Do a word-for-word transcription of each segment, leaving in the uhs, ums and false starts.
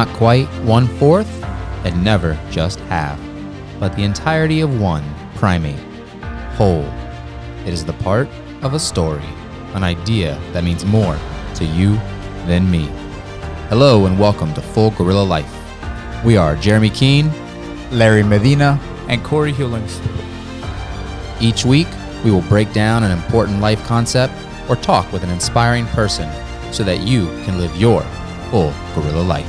not quite one-fourth and never just half, but the entirety of one primate, whole. It is the part of a story, an idea that means more to you than me. Hello and welcome to Full Gorilla Life. We are Jeremy Keene, Larry Medina, and Corey Hewlings. Each week, we will break down an important life concept or talk with an inspiring person so that you can live your full gorilla life.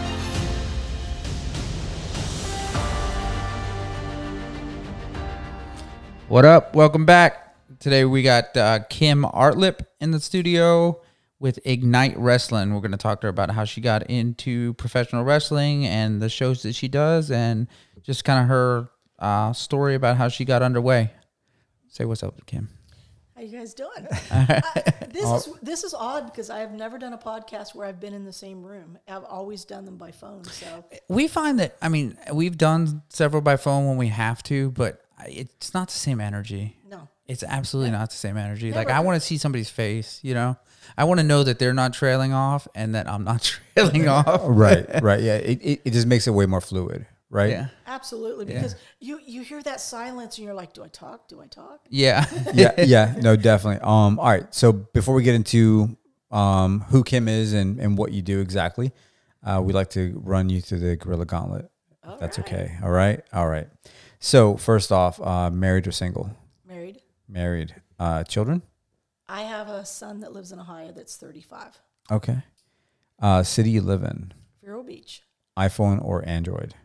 What up? Welcome back. Today we got uh, Kim Artlip in the studio with Ignite Wrestling. We're going to talk to her about how she got into professional wrestling and the shows that she does and just kind of her uh, story about how she got underway. Say what's up, Kim. How you guys doing? uh, this is this is odd because I have never done a podcast where I've been in the same room. I've always done them by phone. So we find that, I mean, we've done several by phone when we have to, but it's not the same energy. No. It's absolutely yeah. not the same energy. Never. Like, I want to see somebody's face, you know? I want to know that they're not trailing off and that I'm not trailing off. Right, right. Yeah, it, it, it just makes it way more fluid, right? Yeah. Absolutely, because yeah. you, you hear that silence and you're like, do I talk? Do I talk? Yeah. yeah, yeah. No, definitely. Um, all right, so before we get into um, who Kim is and, and what you do exactly, uh, we'd like to run you through the Gorilla Gauntlet. All That's right. okay. All right? All right. So first off, uh, married or single? Married. Married. Uh, children? I have a son that lives in Ohio that's thirty-five. Okay. Uh, city you live in? Vero Beach. iPhone or Android?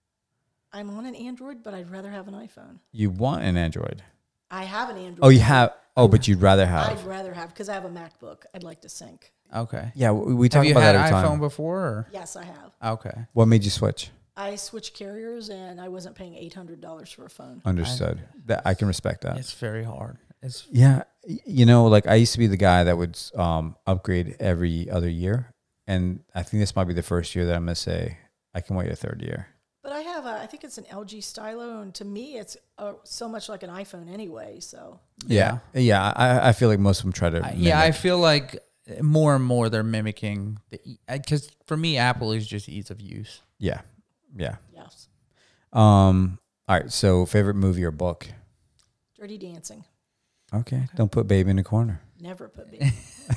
I'm on an Android, but I'd rather have an iPhone. You want an Android? I have an Android. Oh, you have? Oh, but you'd rather have? I'd rather have, because I have a MacBook. I'd like to sync. Okay. Yeah, we, we Have talk you about had that every iPhone time. before? Or? Yes, I have. Okay. What made you switch? I switched carriers, and I wasn't paying eight hundred dollars for a phone. Understood. I, that I can respect that. It's very hard. It's Yeah, y- you know, like I used to be the guy that would um, upgrade every other year, and I think this might be the first year that I'm gonna say I can wait a third year. But I have a, I think it's an L G Stylo, and to me, it's uh, so much like an iPhone anyway. So Yeah, yeah. I, I feel like most of them try to. I, yeah, I mimic. feel like more and more they're mimicking the because for me, Apple is just ease of use. yeah, yeah. yes, Um. All right. So, favorite movie or book? Dirty Dancing. Okay. Don't put baby in the corner. Never put me.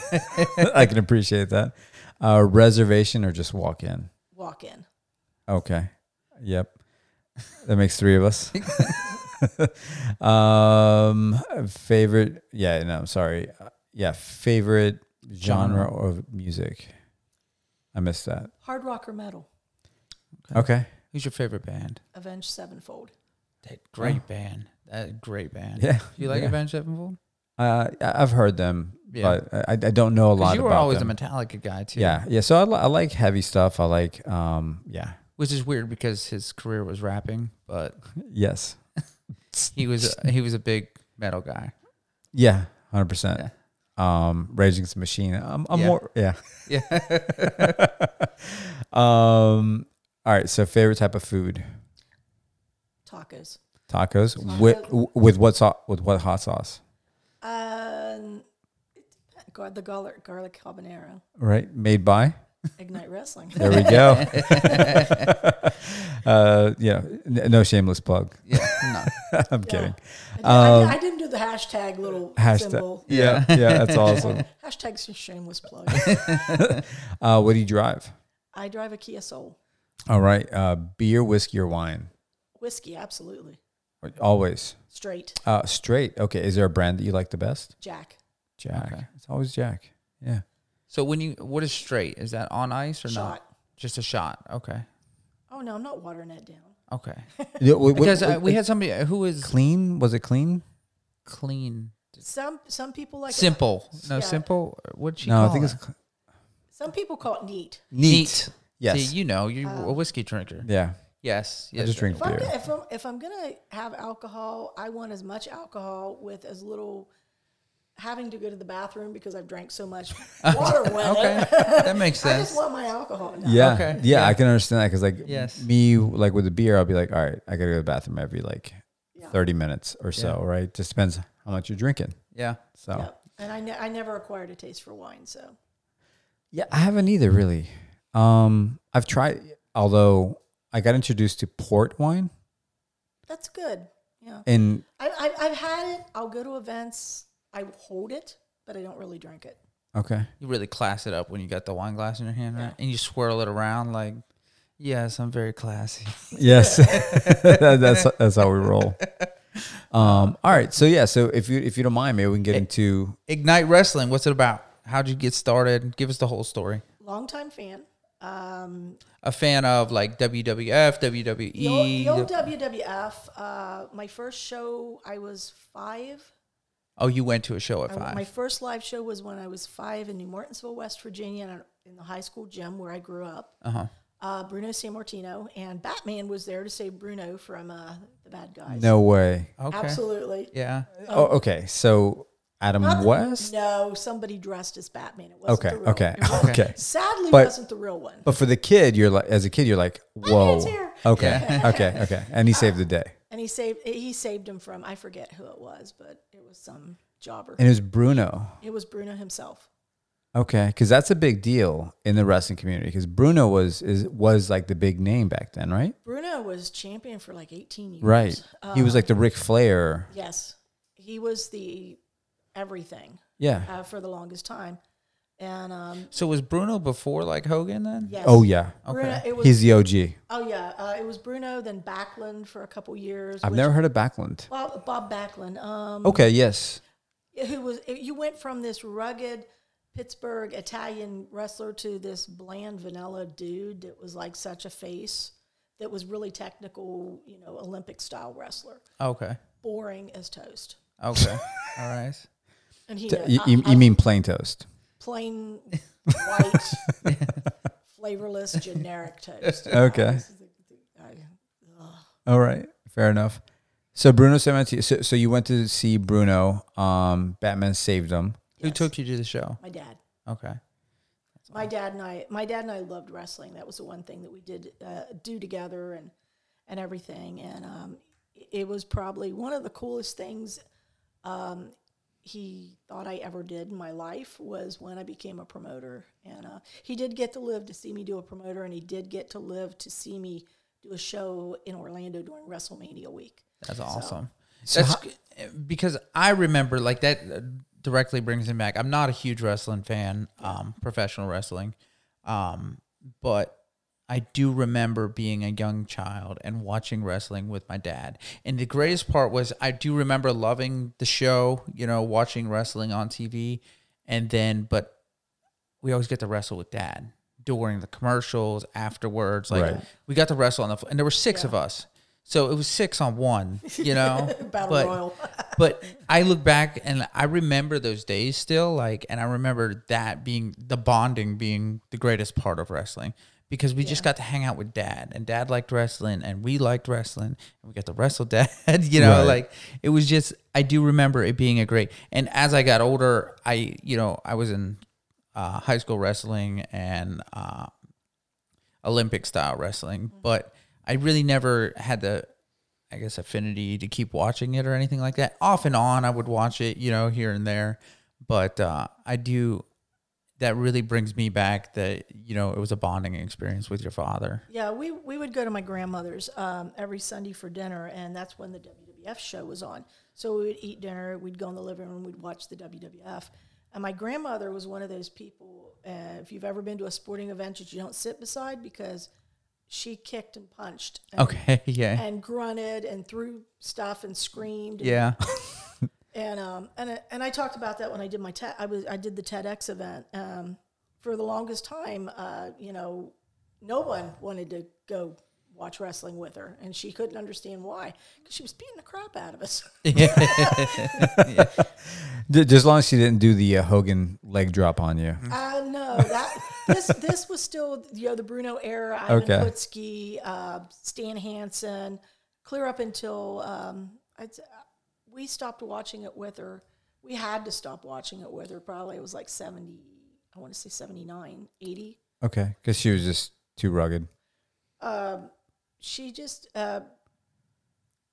I can appreciate that. Uh, reservation or just walk in? Walk in. Okay. Yep. That makes three of us. um, favorite? Yeah. No. Sorry. Uh, yeah. Favorite genre of music? I missed that. Hard rock or metal. Okay. Who's your favorite band? Avenged Sevenfold. That great band. That great band. Yeah. Do you like yeah. Avenged Sevenfold? Uh, I- I've heard them, Yeah. but I, I don't know a lot You were about always them. a Metallica guy too. Yeah. Yeah. So I, li- I like heavy stuff. I like. Um. Yeah. Which is weird because his career was rapping, but Yes. he was he was a big metal guy. Yeah. Hundred percent. Yeah. Um. Rage Against the Machine. I'm. I'm Yeah. more. Yeah. Yeah. um. All right. So favorite type of food? Tacos. Tacos Tacos. with with what sauce? With what hot sauce? Um, gar- the garlic, garlic habanero. Right. Made by. Ignite Wrestling. There we go. uh. Yeah. N- no shameless plug. Yeah. No. I'm Yeah. kidding. I, did, Um, I, I didn't do the hashtag little Hashtag. symbol. Yeah. Yeah. That's awesome. Hashtag shameless plug. Uh. What do you drive? I drive a Kia Soul. All right. Uh. Beer, whiskey, or wine? Whiskey, absolutely. Always. Straight. Uh. Straight. Okay. Is there a brand that you like the best? Jack. Jack. Okay. It's always Jack. Yeah. So when you what is straight? Is that on ice or Shot. not? Just a shot. Okay. Oh, no, I'm not watering that down. Okay. Yeah, wait, wait, Because wait, uh, we had somebody who was clean. Was it clean? clean, Some some people like it. simple. No, Yeah. simple. What'd she No, call I think it? it's cl- Some people call it neat. neat. Yes. See, you know, you're Uh, a whiskey drinker. Yeah. Yes. yes. just drink If I'm, beer. gonna, if, I'm, if I'm gonna have alcohol, I want as much alcohol with as little having to go to the bathroom because I've drank so much water with Okay, it. that makes I sense. just want my alcohol. No. Yeah. Okay. Yeah, Yeah. I can understand that because like Yes. me, like with the beer, I'll be like, all right, I gotta go to the bathroom every like Yeah. thirty minutes or so, Yeah. right? Just depends how much you're drinking. Yeah. So Yeah. And I, ne- I never acquired a taste for wine, so yeah, I haven't either really. Um, I've tried, although I got introduced to port wine, That's good. Yeah. and I, I, I've had it. I'll go to events. I hold it, but I don't really drink it. okay, You really class it up when you got the wine glass in your hand, right? And you swirl it around like, yes, I'm very classy. yes, that, that's that's how we roll. Um, all right, so yeah, so if you if you don't mind, maybe we can get into Ignite Wrestling, what's it about? How'd you get started? Give us the whole story. Longtime fan. Um, A fan of like W W F, W W the, old, E. the old W W F. Uh, my first show, I was five. Oh, you went to a show at I- five. my first live show was when I was five in New Martinsville, West Virginia, in, a, in the high school gym where I grew up. Uh-huh. Uh, Bruno Sammartino, and Batman was there to save Bruno from uh, the bad guys. no way. Okay. Absolutely. Yeah. Oh, okay, so Adam Not- West. No, somebody dressed as Batman. It wasn't Okay, the real okay, it wasn't- okay. Sadly, But- wasn't the real one. But for the kid, you're like, as a kid, you're like, whoa. Batman's here. Okay, okay, okay, and he saved the day. And he saved he saved him from, I forget who it was, but it was some jobber. And it was Bruno. It was Bruno himself. Okay, because that's a big deal in the wrestling community. Because Bruno was is was like the big name back then, right? Bruno was champion for like eighteen years. Right. he was like the Ric Flair. Yes. He was the everything Yeah. uh, for the longest time. And um, So was Bruno before like Hogan then? yes. Oh yeah. Bruno, Okay. it was, He's the O G. oh, yeah. Uh, it was Bruno, then Backlund for a couple years. I've which- never heard of Backlund. Bob, Bob Backlund. Um, Okay. Yes. who was you went from this rugged Pittsburgh Italian wrestler to this bland vanilla dude that was like such a face that was really technical, you know, Olympic style wrestler. Okay. Boring as toast. Okay. All right. And he D- uh, You, I- you, I- you mean plain toast? plain white flavorless generic toast. Okay. I- All right. Fair enough. So Bruno Sammartino. So, so you went to see Bruno. Um, Batman saved him. Who Yes. took you to the show? my dad. Okay. My dad and I, my dad and I loved wrestling. That was the one thing that we did uh, do together, and and everything. And um, it was probably one of the coolest things um, he thought I ever did in my life was when I became a promoter. And uh, he did get to live to see me do a promoter, and he did get to live to see me do a show in Orlando during WrestleMania week. That's awesome. So That's how- g- because I remember like that uh, directly brings me back. I'm not a huge wrestling fan, um, professional wrestling, um, but I do remember being a young child and watching wrestling with my dad. And the greatest part was I do remember loving the show, you know, watching wrestling on T V, and then but we always get to wrestle with dad during the commercials afterwards. Like Right. we got to wrestle on the and there were six Yeah. of us. So it was six on one, you know. Battle but, Royal. but I look back and I remember those days still, like, and I remember that being the bonding being the greatest part of wrestling because we just got to hang out with dad, and dad liked wrestling, and we liked wrestling, and we got to wrestle dad. You know, Right. like it was just. I do remember it being a great. And as I got older, I you know I was in uh, high school wrestling and uh, Olympic style wrestling, but I really never had the, I guess, affinity to keep watching it or anything like that. Off and on, I would watch it, you know, here and there. But uh, I do, that really brings me back that, you know, it was a bonding experience with your father. Yeah, we, we would go to my grandmother's um, every Sunday for dinner, and that's when the W W F show was on. So we would eat dinner, we'd go in the living room, we'd watch the W W F. And my grandmother was one of those people, uh, if you've ever been to a sporting event that you don't sit beside, because she kicked and punched and, Okay, yeah. and grunted and threw stuff and screamed. And, Yeah. And um and I- and I talked about that when I did my te- I was I did the TEDx event. Um, for the longest time, uh, you know, no one wanted to go watch wrestling with her, and she couldn't understand why, because she was beating the crap out of us. D- Just as long as she didn't do the uh, Hogan leg drop on you. Uh, no, that this this was still, you know, the Bruno era. Ivan Okay. Putski, uh, Stan Hansen, clear up until um, I'd, say- we stopped watching it with her. We had to stop watching it with her. Probably it was like seventy. I want to say seventy-nine, eighty. Okay, because she was just too rugged. Um, she just uh,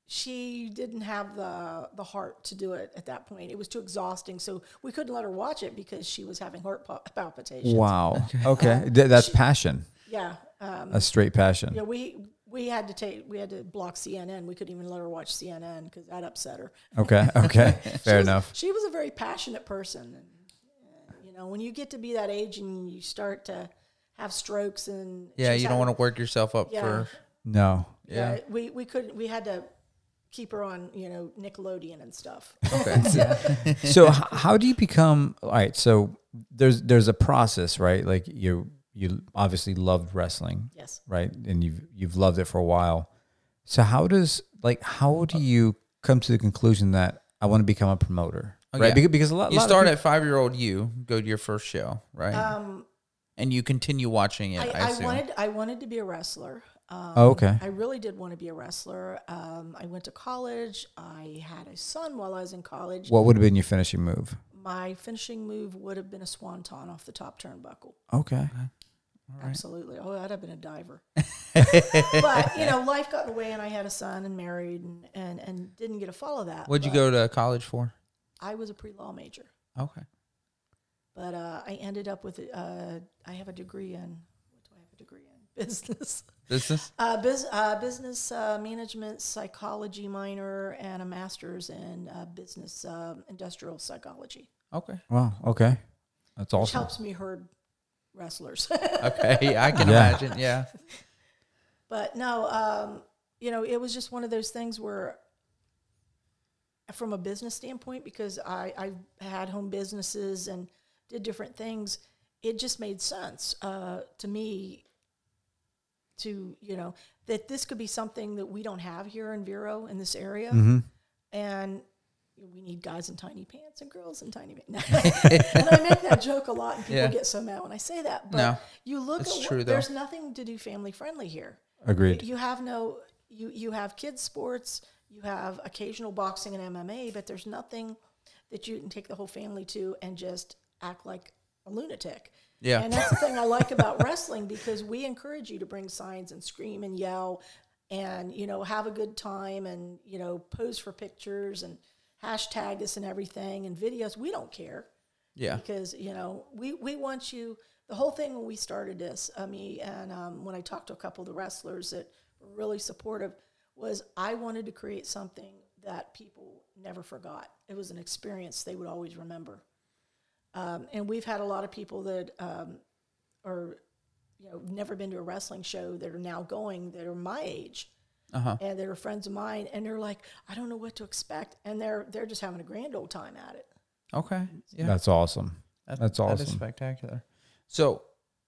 she didn't have the the heart to do it at that point. It was too exhausting, so we couldn't let her watch it because she was having heart pal- palpitations. Wow. Okay. Th- That's passion. Yeah. Um, A straight passion. yeah. We we had to take we had to block C N N. We couldn't even let her watch C N N because that upset her. Okay. Okay. Fair She was- enough. She was a very passionate person, and uh, you know, when you get to be that age and you start to have strokes and Yeah, she's you don't had- want to work yourself up Yeah. for. No. Yeah. Yeah, we we couldn't. We had to keep her on, you know, Nickelodeon and stuff. Okay. So h- how do you become all right? So there's there's a process, right? Like you you obviously loved wrestling, Yes. right? And you've you've loved it for a while. So how does like how do you come to the conclusion that I want to become a promoter? Oh, right? yeah. Because, because a lot You lot of start peop- at five year old you, go to your first show, right? Um, and you continue watching it. I, I, I assume. wanted I wanted to be a wrestler. Um, Oh, okay. I really did want to be a wrestler. Um, I went to college. I had a son while I was in college. What would have been your finishing move? My finishing move would have been a swanton off the top turnbuckle. Okay. Absolutely. Oh, I'd have been a diver. But, you know, life got in the way, and I had a son and married and, and, and didn't get to follow that. What'd you But go to college for? I was a pre-law major. Okay. But uh, I ended up with, uh, I have a degree in, what do I have a degree in? Business. Business? Uh, biz, uh, business uh, management, psychology minor, and a master's in uh, business um industrial psychology, Okay. Wow. Okay. That's which awesome. helps me herd wrestlers. Okay. I can Yeah. imagine. Yeah. But no, um, you know, it was just one of those things where, from a business standpoint, because I, I had home businesses and did different things, it just made sense uh, to me to, you know, that this could be something that we don't have here in Vero in this area. Mm-hmm. And we need guys in tiny pants and girls in tiny pants. And I make that joke a lot, and people Yeah. get so mad when I say that. But No, you look it's at true, what, though. there's nothing to do family friendly here. Agreed. You have no, you, you have kids sports, you have occasional boxing and M M A, but there's nothing that you can take the whole family to and just act like a lunatic. Yeah. And that's the thing I like about wrestling, because we encourage you to bring signs and scream and yell and, you know, have a good time and, you know, pose for pictures and hashtag us and everything and videos. We don't care. Yeah. Because, you know, we, we want you, the whole thing when we started this, uh, me and um, when I talked to a couple of the wrestlers that were really supportive, was I wanted to create something that people never forgot. It was an experience they would always remember. Um, and we've had a lot of people that um, are, you know, never been to a wrestling show that are now going, that are my age. Uh-huh. And they're friends of mine, and they're like, I don't know what to expect. And they're they're just having a grand old time at it. Okay. Yeah. That's awesome. That- That's That is awesome. spectacular. So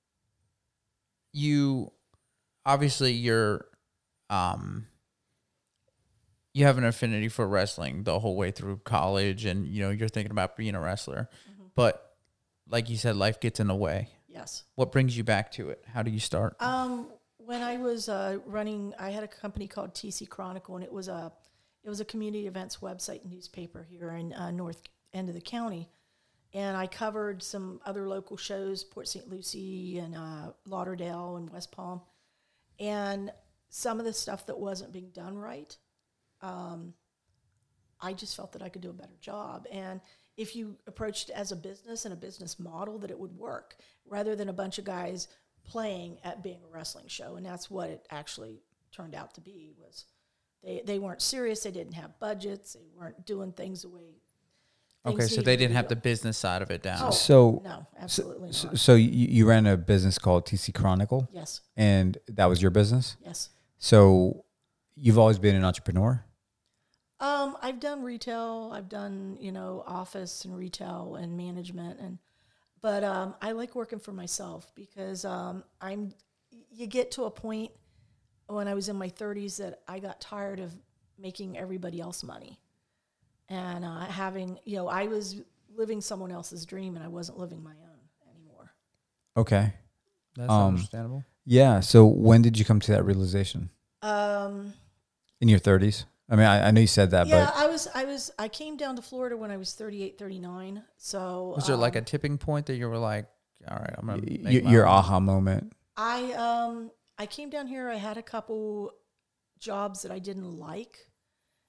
you obviously you're um you have an affinity for wrestling the whole way through college, and you know you're thinking about being a wrestler. But like you said, life gets in the way. Yes. What brings you back to it? How do you start? Um, when I was uh, running, I had a company called T C Chronicle, and it was a it was a community events website and newspaper here in uh, north end of the county. And I covered some other local shows, Port Saint Lucie and uh, Lauderdale and West Palm. And some of the stuff that wasn't being done right, um, I just felt that I could do a better job. And if you approached it as a business and a business model, that it would work, rather than a bunch of guys playing at being a wrestling show. And that's what it actually turned out to be. Was they, they weren't serious, they didn't have budgets, they weren't doing things the way Okay, things so needed they to didn't be have the done. business side of it down. Oh, So- no, absolutely So, not. so you, you ran a business called T C Chronicle, Yes, and that was your business. yes. So you've always been an entrepreneur. Um, I've done retail. I've done, you know, office and retail and management, and but um, I like working for myself, because um, I'm. You get to a point when I was in my thirties that I got tired of making everybody else money, and uh, having, you know, I was living someone else's dream and I wasn't living my own anymore. Okay. That's Um, understandable. Yeah. So when did you come to that realization? Um, In your thirties? I mean, I, I know you said that, yeah, but I was. I was. I came down to Florida when I was thirty-eight, thirty-nine. So Was there like um, a tipping point that you were like, all right, I'm going to y- make my your own? aha moment. I um I came down here. I had a couple jobs that I didn't like,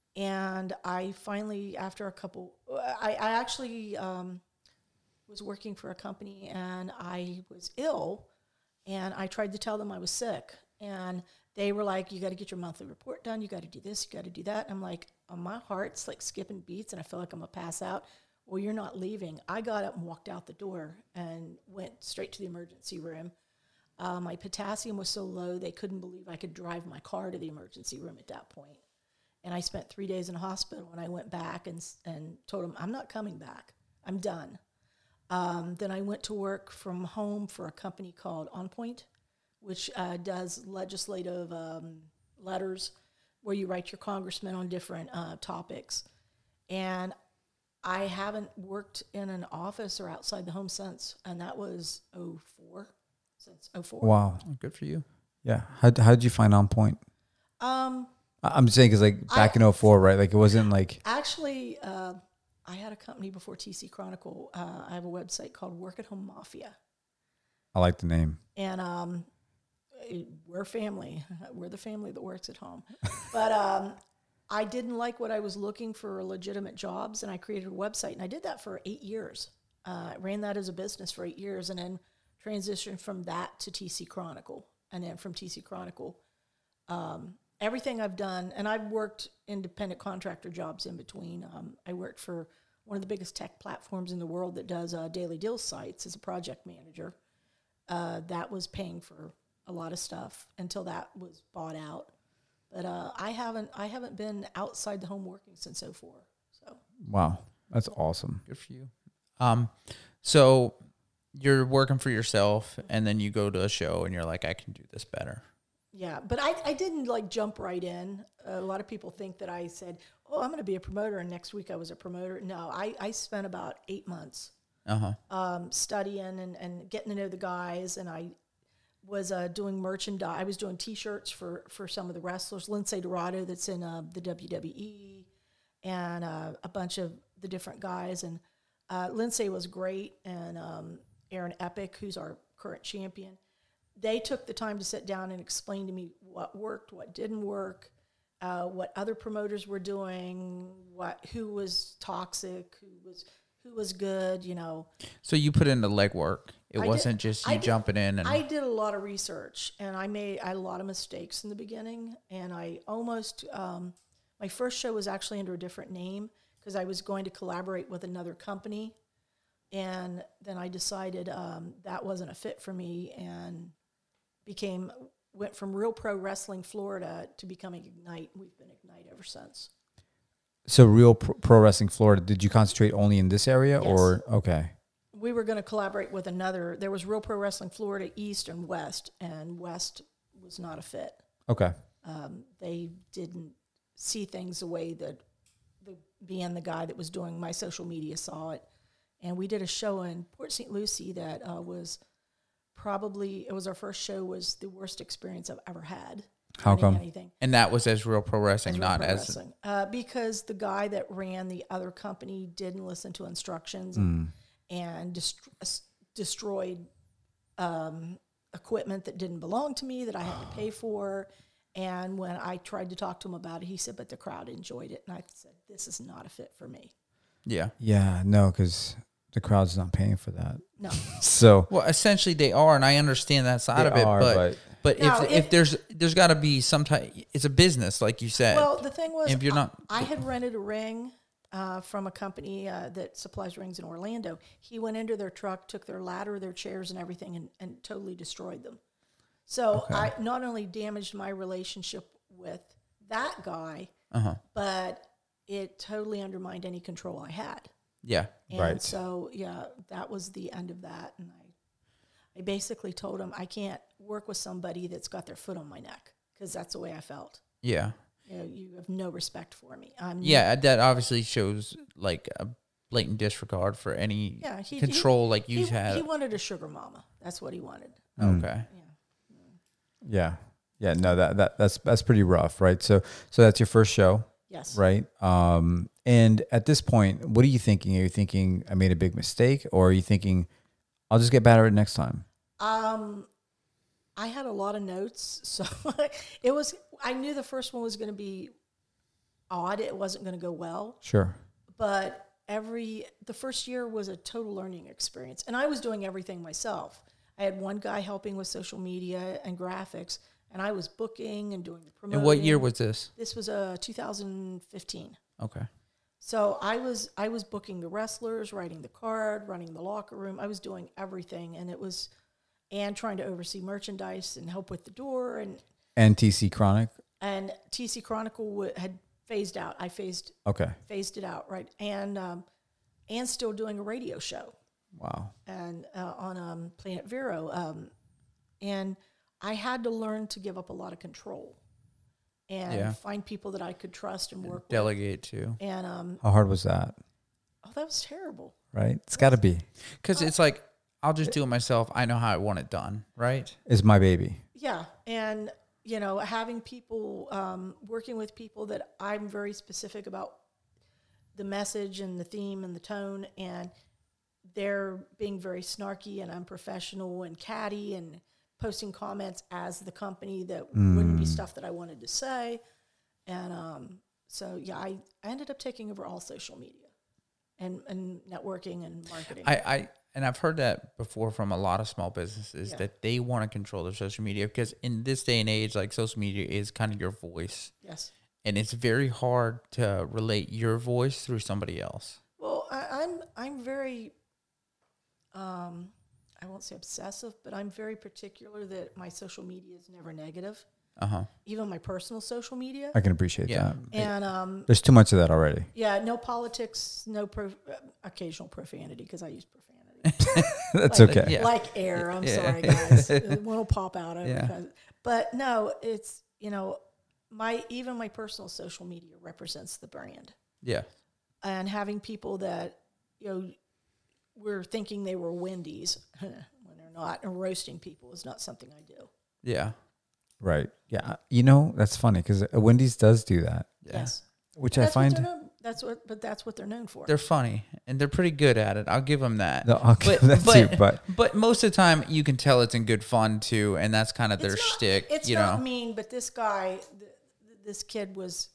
And I finally, after a couple, I, I actually um, was working for a company and I was ill, and I tried to tell them I was sick. And they were like, you got to get your monthly report done. You got to do this. You got to do that. And I'm like, oh, my heart's like skipping beats and I feel like I'm going to pass out. Well, you're not leaving. I got up and walked out the door and went straight to the emergency room. Uh, my potassium was so low, they couldn't believe I could drive my car to the emergency room at that point. And I spent three days in the hospital, and I went back and and told them, I'm not coming back. I'm done. Um, then I went to work from home for a company called On Point, which uh, does legislative um, letters where you write your congressman on different uh, topics. And I haven't worked in an office or outside the home since, and that was oh four, since oh four. Wow. Oh, good for you. Yeah. How how did you find On Point? Um, I- I'm just saying because like back I- in oh four, right? Like it wasn't like Actually, uh, I had a company before T C Chronicle. Uh, I have a website called Work at Home Mafia, I like the name. and um, it- we're family. We're the family that works at home. But um, I didn't like what I was looking for legitimate jobs, and I created a website, and I did that for eight years. Uh, I ran that as a business for eight years, and then transitioned from that to T C Chronicle, and then from T C Chronicle. Um, everything I've done, and I've worked independent contractor jobs in between. Um, I worked for one of the biggest tech platforms in the world that does uh, daily deal sites as a project manager. Uh, that was paying for a lot of stuff until that was bought out. But uh, I haven't I haven't been outside the home working since oh four. So Wow. That's awesome. Good for you. Um, so you're working for yourself, and then you go to a show, and you're like, I can do this better. yeah, but I, I didn't like jump right in. A lot of people think that I said, oh, I'm going to be a promoter, and next week I was a promoter. No, I, I spent about eight months Uh-huh. um, studying and, and getting to know the guys, and I was uh, doing merchandise. I was doing T-shirts for, for some of the wrestlers. Lindsay Dorado, that's in uh, the W W E, and uh, a bunch of the different guys. And uh, Lindsay was great, and um, Aaron Epic, who's our current champion. They took the time to sit down and explain to me what worked, what didn't work, uh, what other promoters were doing, what who was toxic, who was who was good, you know. So you put in the legwork. It I wasn't did- just I you did- jumping in and I did a lot of research, and I made I had a lot of mistakes in the beginning, and I almost um, my first show was actually under a different name because I was going to collaborate with another company, and then I decided um, that wasn't a fit for me, and became went from Real Pro Wrestling Florida to becoming Ignite. We've been Ignite ever since. So Real Pro, Pro Wrestling Florida, did you concentrate only in this area Yes. or okay. We were going to collaborate with another. There was Real Pro Wrestling Florida East and West, and West was not a fit. Okay. Um, they didn't see things the way that the being the guy that was doing my social media saw it. And we did a show in Port Saint Lucie that uh, was probably, it was our first show, was the worst experience I've ever had. How running come? Anything. and that was as Real Pro Wrestling, As Real not Pro as Wrestling. Uh, because the guy that ran the other company didn't listen to instructions Hmm. and, and dest- s- destroyed um, equipment that didn't belong to me that I had to pay for. And when I tried to talk to him about it, he said, but the crowd enjoyed it. And I said, this is not a fit for me. yeah. Yeah, no, because the crowd's not paying for that. No. So Well, essentially they are, and I understand that side They of it, are, but but- but, No, if it- if there's there's got to be some type, it's a business, like you said. Well, the thing was, if you're not, I, I had rented a ring uh, from a company uh, that supplies rings in Orlando. He went into their truck, took their ladder, their chairs, and everything, and, and totally destroyed them. So I not only damaged my relationship with that guy, uh-huh. but it totally undermined any control I had. yeah, And Right. so, yeah, that was the end of that. And I, I basically told him I can't work with somebody that's got their foot on my neck, because that's the way I felt. yeah, You know, you have no respect for me. I'm yeah, that obviously shows like a blatant disregard for any Yeah, he- control like He, you had. he wanted a sugar mama. That's what he wanted. okay. yeah. Yeah, no, that, that that's that's pretty rough, right? So so that's your first show, Yes. right? Um, and at this point, what are you thinking? Are you thinking I made a big mistake, or are you thinking I'll just get better at it next time? Um, I had a lot of notes, so it was. I knew the first one was going to be odd. It wasn't going to go well. Sure. But every the first year was a total learning experience, and I was doing everything myself. I had one guy helping with social media and graphics, and I was booking and doing the promoting. And what year was this? This was uh, two thousand fifteen. Okay. So I was I was booking the wrestlers, writing the card, running the locker room. I was doing everything, and it was and trying to oversee merchandise and help with the door, and And T C Chronic. and T C Chronicle w- had phased out. I phased Okay. phased it out, right? And um, and still doing a radio show Wow. and uh, on um, Planet Vero, um, and I had to learn to give up a lot of control and Yeah. find people that I could trust and work with. Delegate to. And um, How hard was that? oh, that was terrible. Right. It's got to be. Because it's like, I'll just do it myself. I know how I want it done, right? It's my baby. Yeah, and you know, having people um, working with people that I'm very specific about the message and the theme and the tone, and they're being very snarky and unprofessional and catty and posting comments as the company that wouldn't be stuff that I wanted to say, and um, so yeah, I, I ended up taking over all social media and and networking and marketing. I, I and I've heard that before from a lot of small businesses Yeah. that they want to control their social media because in this day and age, like social media is kind of your voice, yes. and it's very hard to relate your voice through somebody else. Well, I, I'm I'm very, um, I won't say obsessive, but I'm very particular that my social media is never negative, Uh huh. even my personal social media. I can appreciate Yeah. that. And um, There's too much of that already. yeah, no politics, no pro- uh, occasional profanity because I use profanity. That's Like- okay. Yeah. Like air. I'm Yeah. sorry, guys. It will pop out. Over Yeah. because- But no, it's you know, my even my personal social media represents the brand. Yeah. And having people that you know were thinking they were Wendy's when they're not, and roasting people is not something I do. Yeah. Right. Yeah. You know, that's funny because Wendy's does do that, Yeah. Yes, which that's I what find. they're known, that's what, but that's what they're known for. They're funny and they're pretty good at it. I'll give them that. No, I'll give that but, too, but but most of the time you can tell it's in good fun too, and that's kind of their It's not- shtick. It's you not know. mean, but this guy, th- th- this kid was,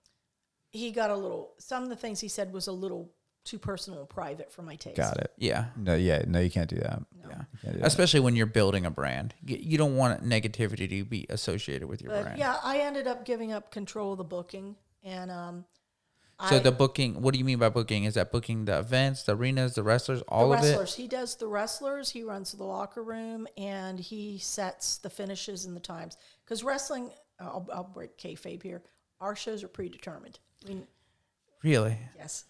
he got a little. Some of the things he said was a little too personal and private for my taste. got it. Yeah. No, yeah, no, you can't do that. No. Yeah. You can't do that. Especially when you're building a brand, Y- you don't want negativity to be associated with your But brand. yeah, I ended up giving up control of the booking, and um, So I, the booking, what do you mean by booking? Is that booking the events, the arenas, the wrestlers, all the of it? wrestlers. He does the wrestlers. He runs the locker room, and he sets the finishes and the times. Because wrestling, I'll, I'll break kayfabe here. Our shows are predetermined. I mean, Really? yes.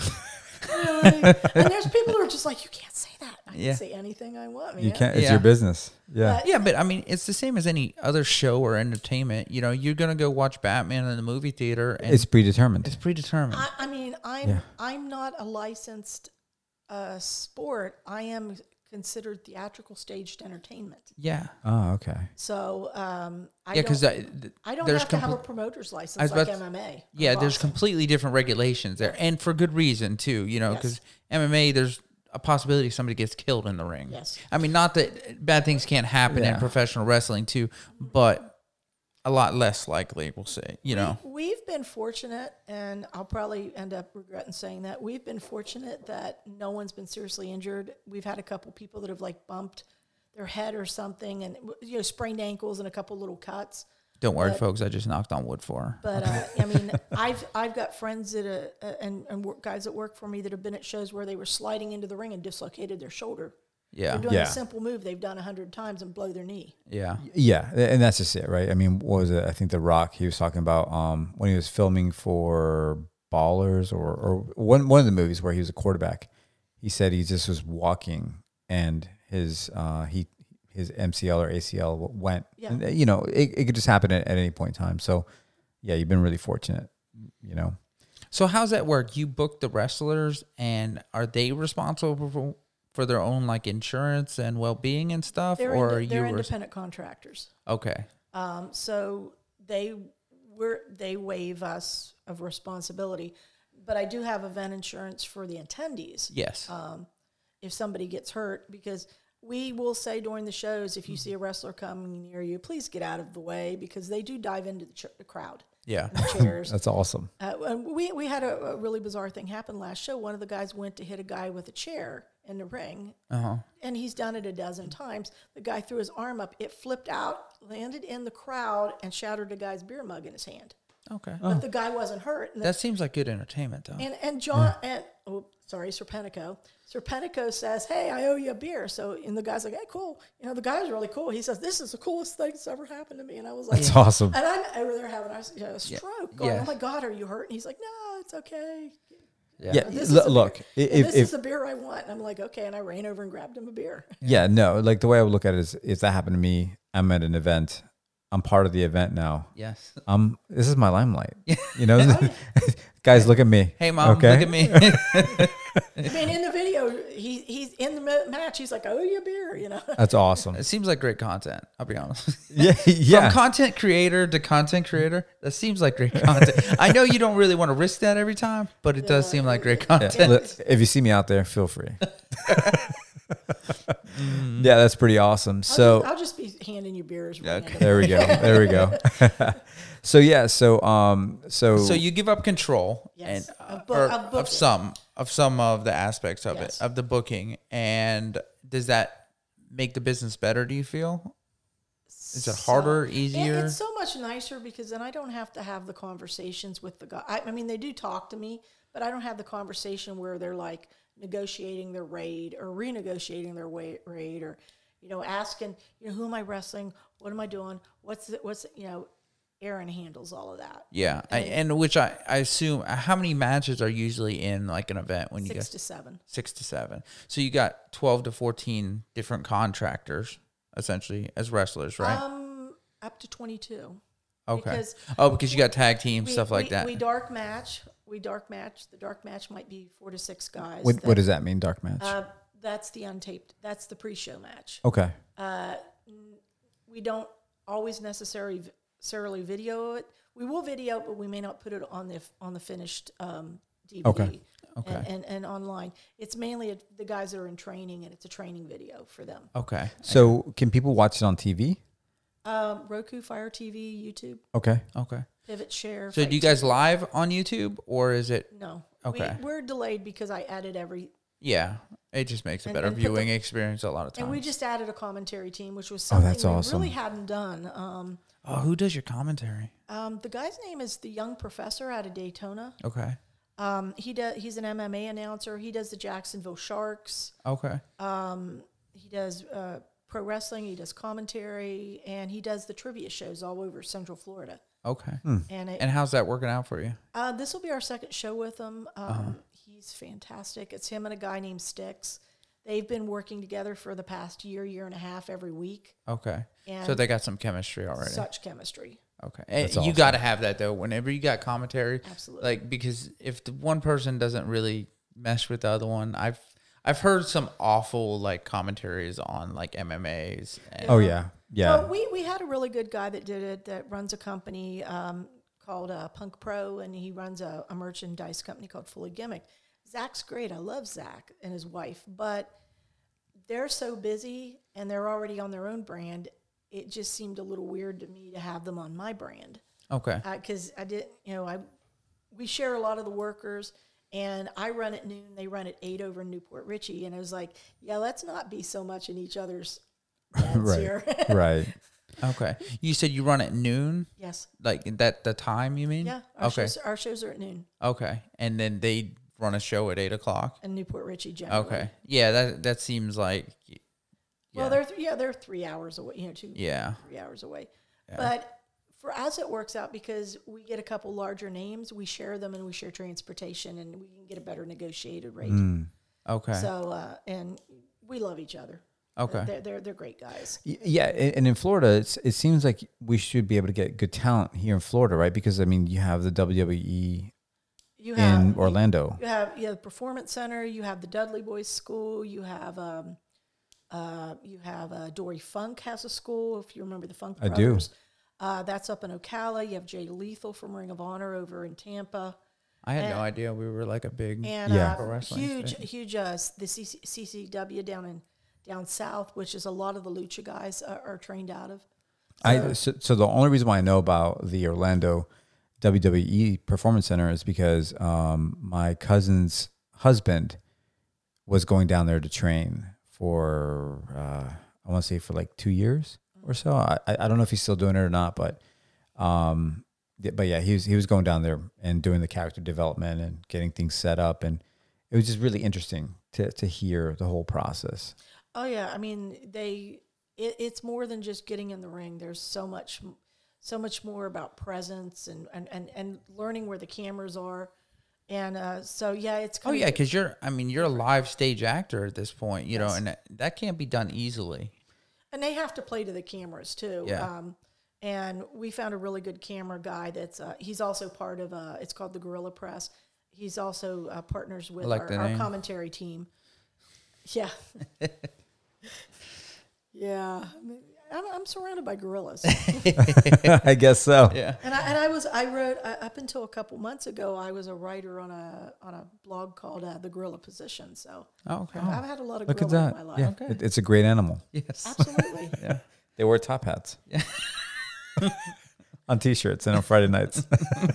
Really? And there's people who are just like, you can't say that. I Yeah. can say anything I want, man. You can't. It's Yeah. your business. Yeah. But- Yeah, but I mean, it's the same as any other show or entertainment. You know, you're gonna go watch Batman in the movie theater, and It's it's, predetermined. predetermined. I, I mean, I'm Yeah. I'm not a licensed uh, sport. I am considered theatrical staged entertainment. yeah, Oh, okay. So um, I yeah, because don't, I don't there's have to have a compl- promoter's I license was like about to- M M A. or yeah, there's boxing. completely different regulations there, and for good reason too. You know, because Yes. M M A, there's a possibility somebody gets killed in the ring. Yes. I mean, not that bad things can't happen in Yeah. professional wrestling too, but a lot less likely, we'll say. You know, We've been fortunate, and I'll probably end up regretting saying that. We've been fortunate that no one's been seriously injured. We've had a couple people that have like bumped their head or something, and you know, sprained ankles and a couple little cuts. don't worry, But- folks. I just knocked on wood for her. But uh, I mean, I've I've got friends that uh, uh, and and work, guys that work for me that have been at shows where they were sliding into the ring and dislocated their shoulder. Yeah, They're doing Yeah. a simple move they've done a hundred times and blow their knee. yeah, Yeah, and that's just it, right? I mean, what was it? I think The Rock, he was talking about um, when he was filming for Ballers or, or one one of the movies where he was a quarterback. He said he just was walking and his uh, he his M C L or A C L went. Yeah. And, you know, it, it could just happen at, at any point in time. So, yeah, you've been really fortunate, you know. So how's that work? You book the wrestlers, and are they responsible for, for their own like insurance and well being and stuff, They're or are inde- they're you res- independent contractors. okay? Um, so they were they waive us of responsibility, but I do have event insurance for the attendees. Yes. Um, if somebody gets hurt, because we will say during the shows, if you see a wrestler coming near you, please get out of the way because they do dive into the, ch- the crowd. Yeah. in the chairs. That's awesome. Uh, and we we had a, a really bizarre thing happen last show. One of the guys went to hit a guy with a chair in the ring, Uh-huh. and he's done it a dozen times. The guy threw his arm up, it flipped out, landed in the crowd, and shattered the guy's beer mug in his hand. Okay. But the guy wasn't hurt. And, the, That seems like good entertainment, though. and, and John and oh, sorry, Serpentico. Serpentico says, "Hey, I owe you a beer." So and the guy's like, "Hey, cool." You know, the guy's really cool. He says, "This is the coolest thing that's ever happened to me." And I was like, That's awesome. And I'm over there having a, you know, a stroke. Going, Yeah. "Oh my God, are you hurt?" And he's like, "No, it's okay." yeah. Yeah, This l- is a look, beer. if, this if is the beer I want. And I'm like, okay. And I ran over and grabbed him a beer. yeah, no, like the way I would look at it is, if that happened to me, I'm at an event, I'm part of the event now. Yes. Um, this is my limelight. You know, guys, look at me. Hey, Mom, Okay? look at me. I mean, in the video, he he's in the ma- match. He's like, "I owe you a beer," you know. That's awesome. It seems like great content. I'll be honest. Yeah, yeah. From content creator to content creator, that seems like great content. I know you don't really want to risk that every time, but it does seem like great Yeah, content. look, if you see me out there, feel free. Yeah, that's pretty awesome. I'll So just, I'll just be handing you beers. Okay. there we go. There we go. So yeah, so um, so So you give up control Yes, and of uh, bo- or of of booking. some of some of the aspects of Yes. it of the booking. And does that make the business better? Do you feel? Is it harder, It- easier? it's so much nicer because then I don't have to have the conversations with the guy. I, I mean, they do talk to me, but I don't have the conversation where they're like negotiating their rate or renegotiating their wa- rate or, you know, asking, you know, who am I wrestling? What am I doing? What's the, what's, you know, Aaron handles all of that. Yeah, I, and which I, I assume how many matches are usually in like an event when you Six guys to seven. six to seven. So you got twelve to fourteen different contractors essentially as wrestlers, right? Um, up to twenty-two. okay. because Oh, because you got tag teams, We- stuff like we- that. We dark match. We dark match. The dark match might be four to six guys. what, that- what does that mean, dark match? Uh, that's the untaped. That's the pre-show match. Okay. We don't always necessarily necessarily video it. We will video it, but we may not put it on the on the finished um, D V D Okay. Okay. And, and, and online. It's mainly a, the guys that are in training, and it's a training video for them. okay. So can people watch it on T V? Um, Roku, Fire T V, YouTube, Okay. Okay. Pivot Share. So Fight do you guys T V. live on YouTube or is it? No. Okay. We, we're delayed because I added every Yeah, it just makes a And- better and put the- viewing experience a lot of times. And we just added a commentary team, which was Oh, something that's we awesome. really hadn't done. Um, oh, who does your commentary? um, the guy's name is the Young Professor out of Daytona. Okay. Um, he does. He's an M M A announcer. He does the Jacksonville Sharks. Okay. He does uh, pro wrestling. He does commentary, and he does the trivia shows all over Central Florida. Okay. And, it, And how's that working out for you? uh, this will be our second show with him. Um, He's fantastic. It's him and a guy named Styx. They've been working together for the past year, year and a half, every week. Okay. so And they got some chemistry already. Such chemistry. Okay. And That's you awesome. got to have that though. Whenever you got commentary, Absolutely. like because if the one person doesn't really mesh with the other one, I've I've heard some awful like commentaries on like M M As. And, Oh yeah. Yeah. Well, we, we had a really good guy that did it that runs a company um, called uh, Punk Pro, and he runs a, a merchandise company called Fully Gimmick. Zach's great. I love Zach and his wife, but they're so busy and they're already on their own brand. It just seemed a little weird to me to have them on my brand Okay. because I did, you know, I we share a lot of the workers. And I run at noon, they run at eight over in Newport Richie. And I was like, yeah, let's not be so much in each other's heads right. here. Right. Okay. You said you run at noon, Yes. like that the time you mean? Yeah. Our, Okay. shows, our shows are at noon Okay. And then they run a show at eight o'clock. in Newport Richie generally. Okay. Yeah. That that seems like. Well, yeah. they're, th- yeah, they're three hours away, you know, two, Yeah. three hours away. But for us, it works out because we get a couple larger names, we share them, and we share transportation, and we can get a better negotiated rate. Okay. So, uh, and we love each other. Okay. They're, they're, they're great guys. Y- Yeah, a- and in Florida, it's, it seems like we should be able to get good talent here in Florida, right? Because I mean, you have the W W E You have, in Orlando. You have you have the Performance Center. You have the Dudley Boys School. You have um, uh, you have uh, Dory Funk has a school. If you remember the Funk I do. Brothers, uh, that's up in Ocala. You have Jay Lethal from Ring of Honor over in Tampa, I had no and- idea we were like a big. and Yeah. Pro uh, wrestling huge state. huge uh, the C C W down in down south, which is a lot of the lucha guys are, are trained out of. I so, so the only reason why I know about the Orlando W W E Performance Center is because um, my cousin's husband was going down there to train for, uh, I want to say for like two years or so. I, I don't know if he's still doing it or not, but, um, yeah, but yeah, he was, he was going down there and doing the character development and getting things set up. And it was just really interesting to, to hear the whole process. Oh yeah. I mean, they, it, it's more than just getting in the ring. There's so much, so much more about presence and, and, and, and learning where the cameras are. And uh, so, yeah, it's Oh kind yeah, of, because you're, I mean, you're a live stage actor at this point, you know, Yes. and that, that can't be done easily. and they have to play to the cameras too. Yeah. Um, and we found a really good camera guy that's, uh, he's also part of, uh, it's called the Gorilla Press. He's also uh, partners with I like our, the our name. commentary team. Yeah. yeah. I mean, I'm, I'm surrounded by gorillas. I guess so. Yeah. And I, and I was I wrote uh, up until a couple months ago. I was a writer on a on a blog called uh, The Gorilla Position. So Oh, okay. I've had a lot of Look at gorilla that. in my life. Yeah, Okay. it, it's a great animal. Yes. Absolutely. Yeah. They wear top hats. On T-shirts and on Friday nights.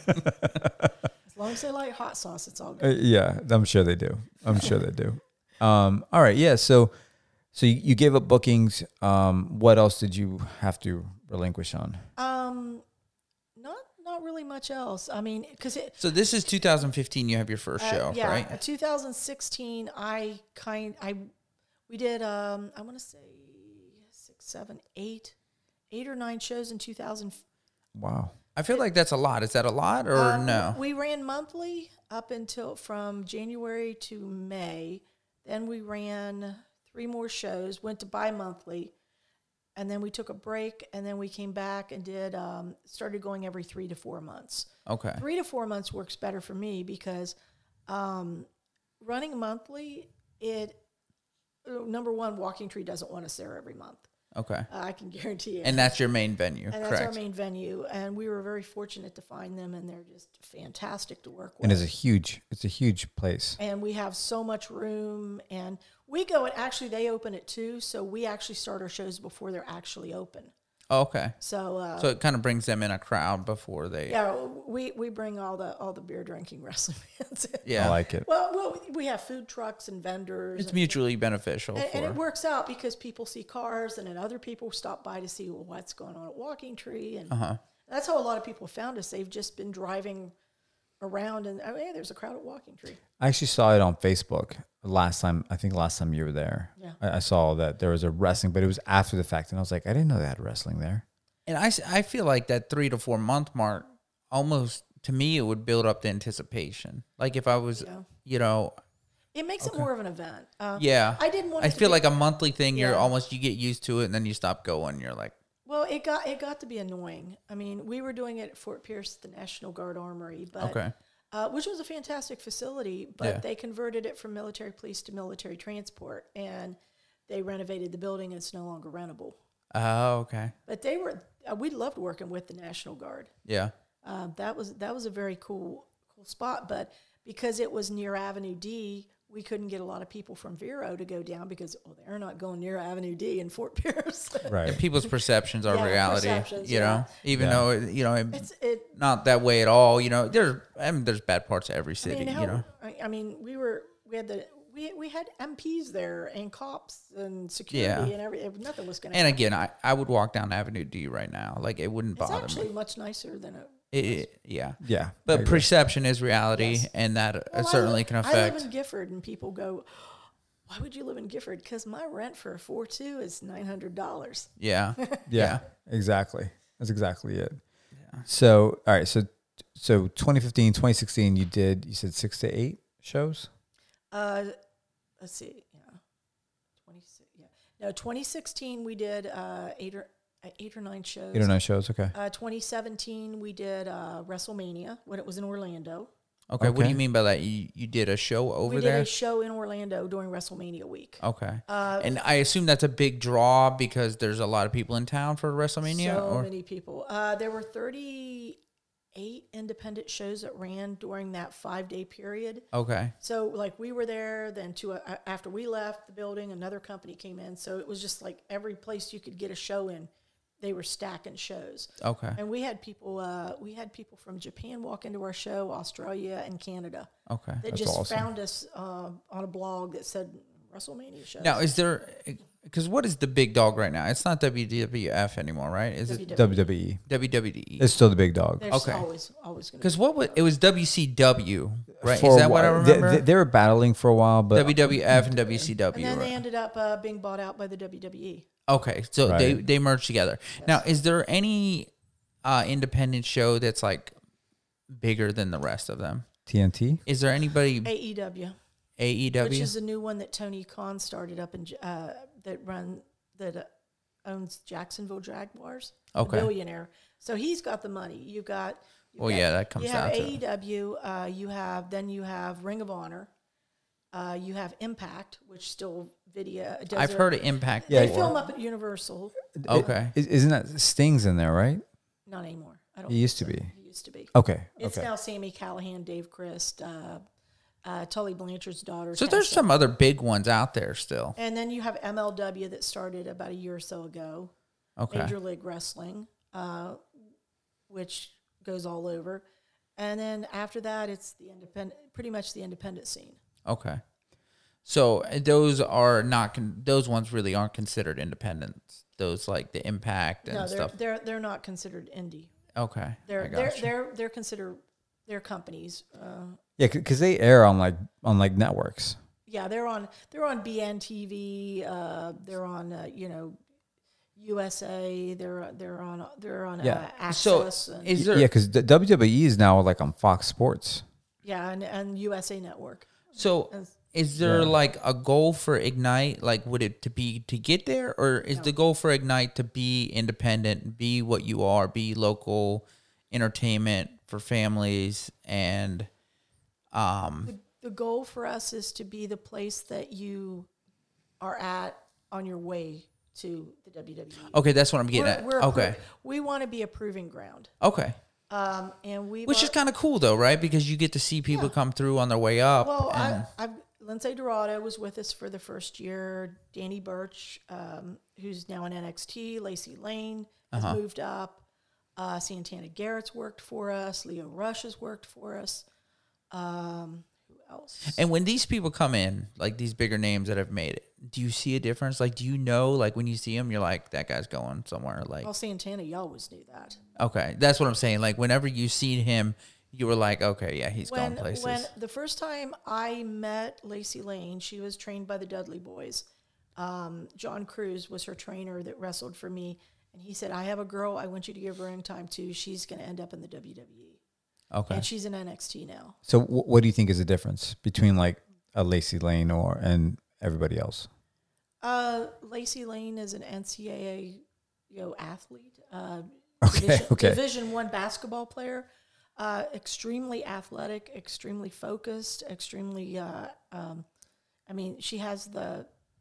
As long as they like hot sauce, it's all Uh, good. yeah, I'm sure they do. I'm sure they do. Um, all right, yeah. So, so you, you gave up bookings. Um, what else did you have to relinquish on? Um, not not really much else. I mean, because it. So this is two thousand fifteen. You have your first Uh, show, yeah, right? uh, two thousand sixteen. I kind I we did um I want to say six, seven, eight, eight or nine shows in two thousand. Wow. I feel like that's a lot. Is that a lot or Uh, no? We ran monthly up until from January to May. Then we ran three more shows, went to bi-monthly, and then we took a break, and then we came back and did um, started going every three to four months. Okay. Three to four months works better for me because um, running monthly, it uh, number one, Walking Tree doesn't want us there every month. Okay. Uh, I can guarantee it. And that's your main venue, And that's correct? our main venue, and we were very fortunate to find them, and they're just fantastic to work with. And it's a huge, it's a huge place. And we have so much room, and we go and actually they open at two, so we actually start our shows before they're actually open. Oh, okay. So, uh, So it kind of brings them in a crowd before they. yeah, we, we bring all the all the beer drinking wrestling fans in. Yeah. I like it. Well, well, we have food trucks and vendors. It's and, mutually beneficial. and, for, and it works out because people see cars, and then other people stop by to see well, what's going on at Walking Tree, and Uh-huh. that's how a lot of people found us. They've just been driving around, and oh, hey, there's a crowd at Walking Tree. I actually saw it on Facebook last time. I think last time you were there. Yeah. I, I saw that there was a wrestling, but it was after the fact, and I was like, I didn't know they had wrestling there. And I, s- I feel like that three to four month mark almost, to me, it would build up the anticipation. Like if I was, Yeah. you know, It makes it more of an event. Uh, yeah. I didn't want. I it to feel be- like a monthly thing, you're Yeah. almost, you get used to it and then you stop going. You're like, Well, it got it got to be annoying. I mean, we were doing it at Fort Pierce, the National Guard Armory, but okay. uh, which was a fantastic facility. But Yeah. they converted it from military police to military transport, and they renovated the building. And it's no longer rentable. Oh, okay. But they were uh, we loved working with the National Guard. Yeah. Uh, that was that was a very cool cool spot. But because it was near Avenue D, we couldn't get a lot of people from Vero to go down because oh, they're not going near Avenue D in Fort Pierce. Right. And people's perceptions are Yeah, reality, perceptions, you yeah. know, even Yeah. though, it, you know, it, it's it. not that way at all. You know, there's, I mean, there's bad parts of every I city, mean, how, you know. I, I mean, we were we had the we we had M Ps there and cops and security Yeah. and everything. Nothing was going to. And happen. again, I, I would walk down Avenue D right now. Like it wouldn't It's bother actually me. much nicer than it. It, it- yeah. Yeah. I But agree. perception is reality, Yes. and that uh, Well, I certainly li- can I live affect. in Gifford, and people go, "Why would you live in Gifford?" Because my rent for a four two is nine hundred dollars. Yeah. Yeah, exactly. That's exactly it. So, all right. So, so twenty fifteen, twenty sixteen, you did, you said six to eight shows? Uh, let's see, yeah, twenty six. Yeah, no, twenty sixteen we did uh, eight or uh, eight or nine shows. Eight or nine shows. Okay. Uh, twenty seventeen we did uh, WrestleMania when it was in Orlando. Okay. What do Okay. you mean by that? You you did a show over we there? did a show in Orlando during WrestleMania week. Okay. Uh, And I assume that's a big draw because there's a lot of people in town for WrestleMania. so or? many people. Uh, there were thirty-eight independent shows that ran during that five-day period. Okay. So, like, we were there. Then, to uh, after we left the building, another company came in. So it was just like every place you could get a show in, they were stacking shows. Okay. And we had people, uh, we had people from Japan walk into our show, Australia and Canada. Okay. That That's just awesome. found us uh, on a blog that said WrestleMania shows. Now, is there, because what is the big dog right now? It's not W W F anymore, right? Is it W W E. W W E? It's still the big dog. There's okay. always, always going to Because what was, it was W C W, right? For Is a that what I while- they- remember? They, they were battling for a while, but W W F and W C W. And then right? they ended up uh, being bought out by the W W E. Okay, so they, Right. they merged together. Now, is there any uh, independent show that's like bigger than the rest of them? T N T. Is there anybody A E W. A E W? Which is a new one that Tony Khan started up in J- uh, that run that uh, owns Jacksonville Jaguars. the Okay. billionaire. So he's got the money. You got. you've Well, got- yeah, that comes You have down to A E W. Uh, you have then you have Ring of Honor. Uh, you have Impact, which still video. Does I've a- heard of Impact. They before. film up at Universal. Okay. Is- Isn't that Sting's in there, right? Not anymore. I don't. He think used to so. be. He used to be. Okay. It's okay. now Sammy Callahan, Dave Christ, uh, uh, Tully Blanchard's daughter. So there's Tessa. some other big ones out there still. And then you have M L W that started about a year or so ago. Okay. Major League Wrestling, uh, which goes all over. And then after that, it's the independent, pretty much the independent scene. Okay. So uh, those are not con- those ones really aren't considered independents. Those like the Impact and No, they're stuff. they're they're not considered indie. Okay. I They're got they're you. they're they're considered they're companies. Uh, Yeah, because they air on like on like networks. yeah, they're on they're on B N T V. Uh, they're on uh, you know U S A. They're they're on they're on Yeah. uh, So Access. and, is there Yeah, because the W W E is now like on Fox Sports. yeah, and, and U S A Network. so And- is there Yeah. like a goal for Ignite? Like would it to be to get there, or is No. the goal for Ignite to be independent, be what you are, be local entertainment for families, and um The, the goal for us is to be the place that you are at on your way to the W W E. okay, that's what I'm getting We're- at. we're Okay. appro- we want to be a proving ground. Okay. Um, and we Which is kind of cool though, right? Because you get to see people Yeah. come through on their way up. well, and, I, I've Lindsay Dorado was with us for the first year. Danny Birch, um, who's now in N X T, Lacey Lane has Uh-huh. moved up. Uh, Santana Garrett's worked for us. Leo Rush has worked for us. Um, who else? and when these people come in, like these bigger names that have made it, do you see a difference? Like, do you know, like when you see him, you're like, that guy's going somewhere. Like, Well, Santana, you always knew that. okay, that's what I'm saying. Like, whenever you seen him, you were like, okay, yeah, he's when, going places. When the first time I met Lacey Lane, she was trained by the Dudley Boys. Um, John Cruz was her trainer that wrestled for me, and he said, "I have a girl. I want you to give her ring time too. She's going to end up in the W W E, okay, and she's in N X T now." So, w- what do you think is the difference between like a Lacey Lane or and everybody else? Uh, Lacey Lane is an N C double A, you know, athlete. Uh, Okay, Division, okay. Division One basketball player. Uh, extremely athletic, extremely focused, extremely. Uh, um, I mean, she has the.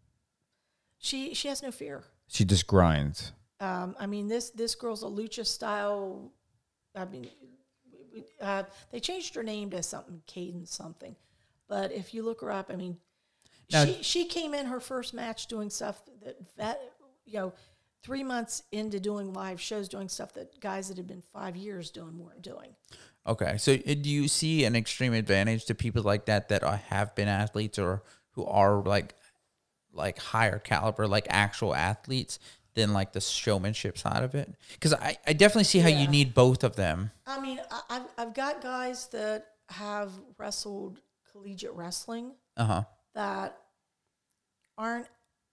She she has no fear. She just grinds. Um, I mean, this this girl's a lucha style. I mean, we- uh, they changed her name to something Caden something, but if you look her up, I mean, Now- she she came in her first match doing stuff that that you know, three months into doing live shows, doing stuff that guys that had been five years doing weren't doing. okay. So, uh, do you see an extreme advantage to people like that that are, have been athletes or who are like, like higher caliber, like actual athletes, than like the showmanship side of it? Because I, I definitely see how you Yeah. need both of them. I mean, I, I've I've got guys that have wrestled collegiate wrestling Uh huh. that aren't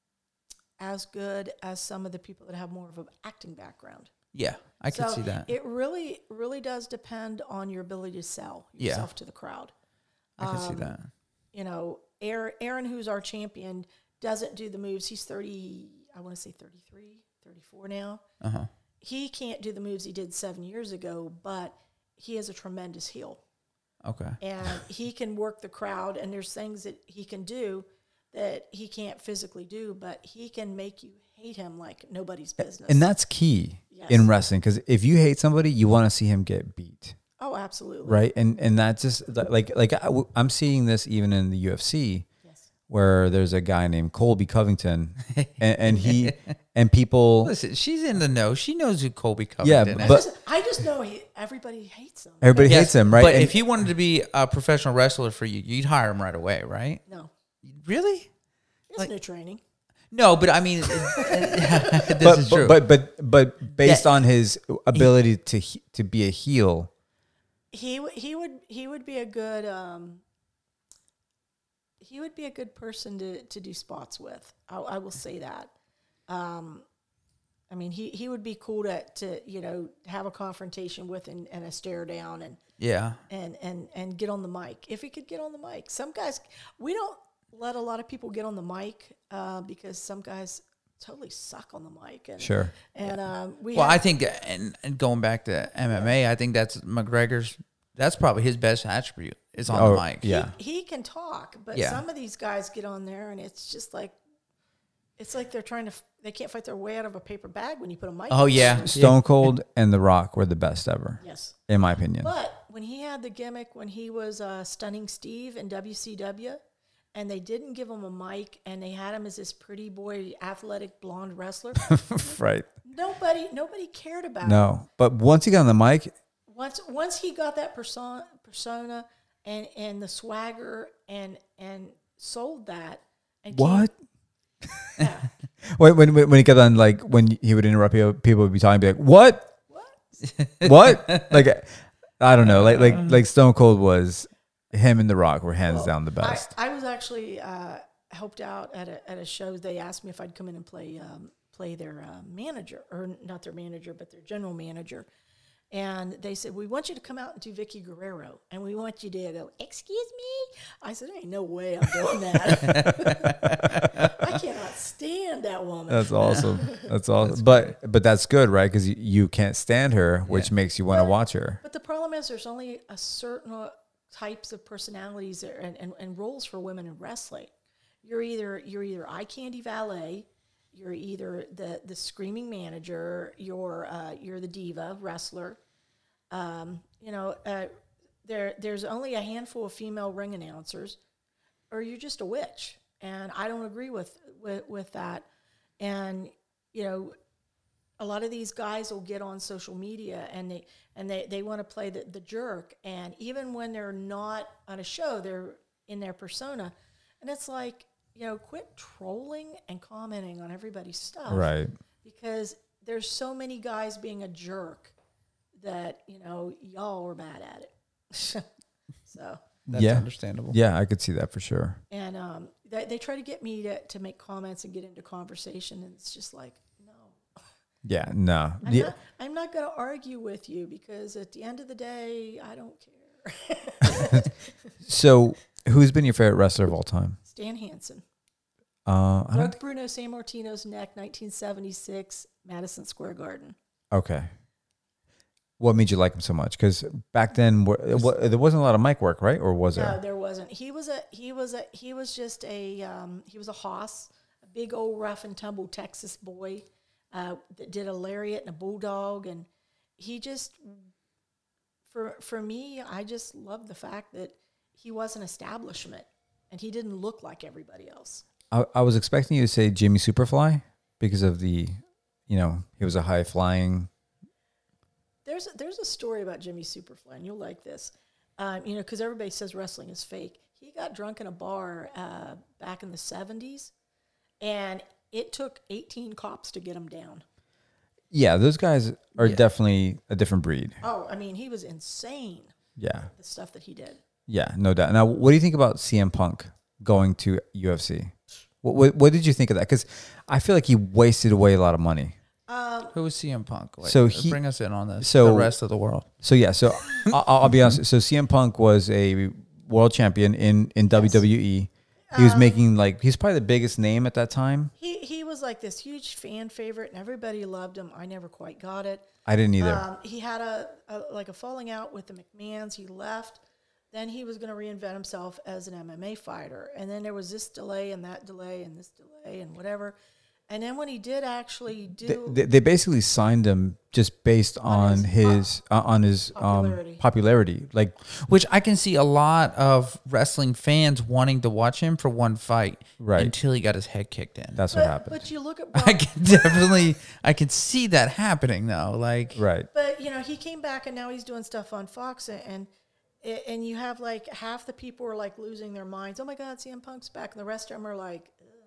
as good as some of the people that have more of an acting background. Yeah, I can So see that. It really, really does depend on your ability to sell Yeah. yourself to the crowd. I can see um, that. You know, Aaron, Aaron, who's our champion, doesn't do the moves. He's thirty, I want to say thirty-three, thirty-four now. Uh huh. He can't do the moves he did seven years ago, but he has a tremendous heel. Okay. And he can work the crowd, and there's things that he can do that he can't physically do, but he can make you hate him like nobody's business. And that's key Yes. in wrestling, because if you hate somebody, you want to see him get beat, Oh, absolutely. right? And and that's just like like I, am seeing this even in the U F C, Yes. where there's a guy named Colby Covington, and, and he and people. Listen, she's in the know. She knows who Colby Yeah, Covington I is. but- just, I just know he, everybody hates him. Everybody Yes, hates him, right? But And- if he wanted to be a professional wrestler for you, you'd hire him right away, right? No, Really? there's Like- no training. No, but I mean, this but, is true. but but but based Yeah. on his ability to he- to be a heel, He w- he would he would be a good um, he would be a good person to, to do spots with. I, I will say that. Um, I mean, he, he would be cool to, to you know have a confrontation with and, and a stare down and yeah. and and and get on the mic if he could get on the mic. Some guys, we don't let a lot of people get on the mic uh, because some guys totally suck on the mic. And, sure. And um, we Well, had- I think, and, and going back to M M A, I think that's McGregor's. That's probably his best attribute is on Oh, the mic. yeah. he can talk, but Yeah. some of these guys get on there and it's just like it's like they're trying to f- they can't fight their way out of a paper bag when you put a mic. Oh in. yeah. Stone Cold and The Rock were the best ever, Yes. in my opinion. But when he had the gimmick when he was uh, Stunning Steve in W C W, and they didn't give him a mic, and they had him as this pretty boy, athletic blonde wrestler, Right. nobody nobody cared about him. No, but once he got on the mic, Once once he got that persona persona and and the swagger and and sold that. And came- what? yeah. When when when he got on, like when he would interrupt people, people would be talking, be like, "What? What? What?" Like, I don't know. Like like like Stone Cold was him and The Rock were hands down the I, best. I was actually uh, helped out at a, at a show. They asked me if I'd come in and play um, play their uh, manager, or not their manager, but their general manager. And they said, we want you to come out and do Vicky Guerrero. And we want you to go, excuse me? I said, there ain't no way I'm doing that. I cannot stand that woman. That's awesome. That's awesome. but but that's good, right? Because you, you can't stand her, which Yeah. makes you want to watch her. But the problem is there's only a certain uh, types of personalities there and, and, and roles for women in wrestling. You're either you're either eye candy valet, you're either the, the screaming manager, you're uh, you're the diva wrestler. Um, you know, uh, there there's only a handful of female ring announcers, or you're just a witch. And I don't agree with with, with that. And you know, a lot of these guys will get on social media and they and they, they want to play the, the jerk. And even when they're not on a show, they're in their persona. And it's like, you know, quit trolling and commenting on everybody's stuff. Right. Because there's so many guys being a jerk that, you know, y'all are bad at it. So, That's yeah. understandable. Yeah, I could see that for sure. and um, they, they try to get me to, to make comments and get into conversation. And it's just like, no. Yeah, no. I'm Yeah. not, I'm not going to argue with you because at the end of the day, I don't care. So, who's been your favorite wrestler of all time? Stan Hansen. Uh, I don't Broke Bruno Sammartino's neck, nineteen seventy-six, Madison Square Garden. Okay. What made you like him so much? Because back then, wh- wh- there wasn't a lot of mic work, right? Or was No, there? there wasn't. He was a he was a he was just a um, he was a hoss, a big old rough and tumble Texas boy uh, that did a lariat and a bulldog, and he just for for me, I just loved the fact that he was an establishment and he didn't look like everybody else. I, I was expecting you to say Jimmy Superfly because of the, you know, he was a high flying. There's a, there's a story about Jimmy Superfly, and you'll like this. Um, you know, because everybody says wrestling is fake. He got drunk in a bar uh, back in the seventies, and it took eighteen cops to get him down. Yeah, those guys are Yeah. definitely a different breed. Oh, I mean, he was insane, Yeah. the stuff that he did. Yeah, no doubt. Now, what do you think about C M Punk going to U F C? What, what, what did you think of that? Because I feel like he wasted away a lot of money. Um, Who was C M Punk? Wait, So he- bring us in on this. so- the rest of the world. So yeah, so I'll, I'll be honest. So C M Punk was a world champion in in W W E. He was making like he's probably the biggest name at that time. he he was like this huge fan favorite, and everybody loved him. I never quite got it. I didn't either. Um, he had a, a like a falling out with the McMahons. He left. Then he was going to reinvent himself as an M M A fighter, and then there was this delay and that delay and this delay and whatever. And then when he did actually do, They, they, they basically signed him just based on, On his his uh, on his popularity. um, popularity. Like Which I can see a lot of wrestling fans wanting to watch him for one fight, Right. until he got his head kicked in. that's what but, happened. but you look at I Brock, can definitely, I can see that happening though. Like, Right. but you know, he came back and now he's doing stuff on Fox, and and you have like half the people are like losing their minds. Oh my God, C M Punk's back, and the rest of them are like,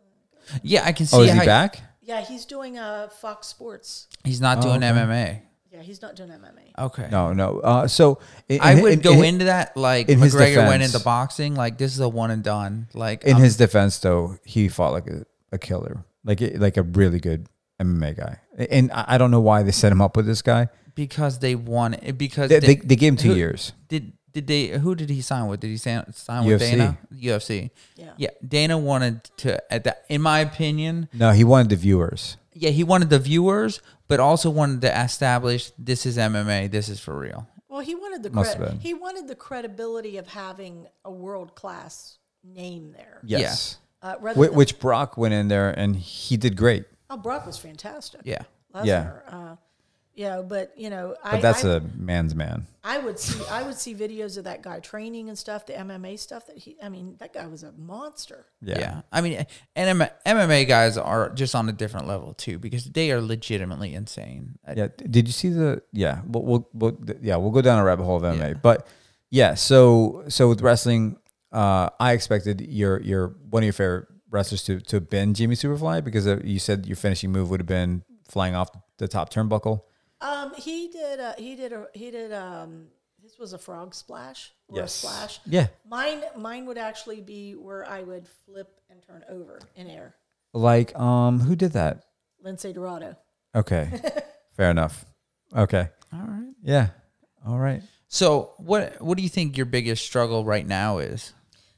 yeah, I can see. Oh, is how he back? yeah, he's doing uh, Fox Sports. He's not Oh, doing okay. M M A. Yeah, he's not doing M M A. Okay. No, no. Uh, so in, I in- would in- go in- into that like in his McGregor went defense- into boxing. Like, this is a one and done. Like, In um, his defense, though, he fought like a, a killer, like a- like a really good M M A guy. And I I don't know why they set him up with this guy. because they won it. Because They, they, they, they gave him two who- years. Did did they? Who did he sign with? Did he sign, sign U F with C. Dana? U F C. Yeah. Yeah. Dana wanted to. At that, in my opinion, No, he wanted the viewers. yeah, he wanted the viewers, but also wanted to establish this is M M A. This is for real. Well, he wanted the Must have cred- been. he wanted the credibility of having a world class name there. Yes. Uh, rather Wh- than, Which Brock went in there and he did great. oh, Brock was fantastic. Yeah. Lesnar, Yeah. Uh, yeah, but you know, But I, that's I, a man's man. I would see I would see videos of that guy training and stuff, the M M A stuff that he. I mean, that guy was a monster. Yeah. Yeah. I mean, and M M A guys are just on a different level too, because they are legitimately insane. I- Yeah. Did you see the? Yeah. We'll, we'll, we'll yeah we'll go down a rabbit hole of M M A. Yeah. But yeah. So so with wrestling, uh, I expected your your one of your favorite wrestlers to to have been Jimmy Superfly, because uh, you said your finishing move would have been flying off the top turnbuckle. Um, he did. A, he did. A, he did. Um, this was a frog splash or Yes. a splash. Yeah. Mine. Mine would actually be where I would flip and turn over in air. Like um, who did that? Lindsay Dorado. Okay. Fair enough. Okay. All right. Yeah. All right. So what what do you think your biggest struggle right now is?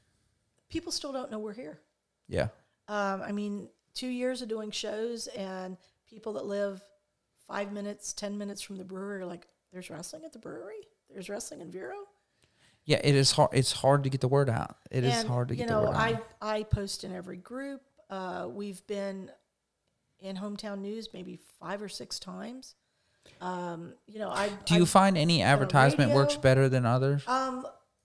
People still don't know we're here. Yeah. Um, I mean, two years of doing shows, and people that live five minutes, ten minutes from the brewery are like, "There's wrestling at the brewery. There's wrestling in Vero." Yeah, it is hard. It's hard to get the word out. It is and, hard to get you know, the word I out. I post in every group. Uh, we've been in Hometown News maybe five or six times. Um, you know, I Do you I, find any advertisement works radio. better than others? Um,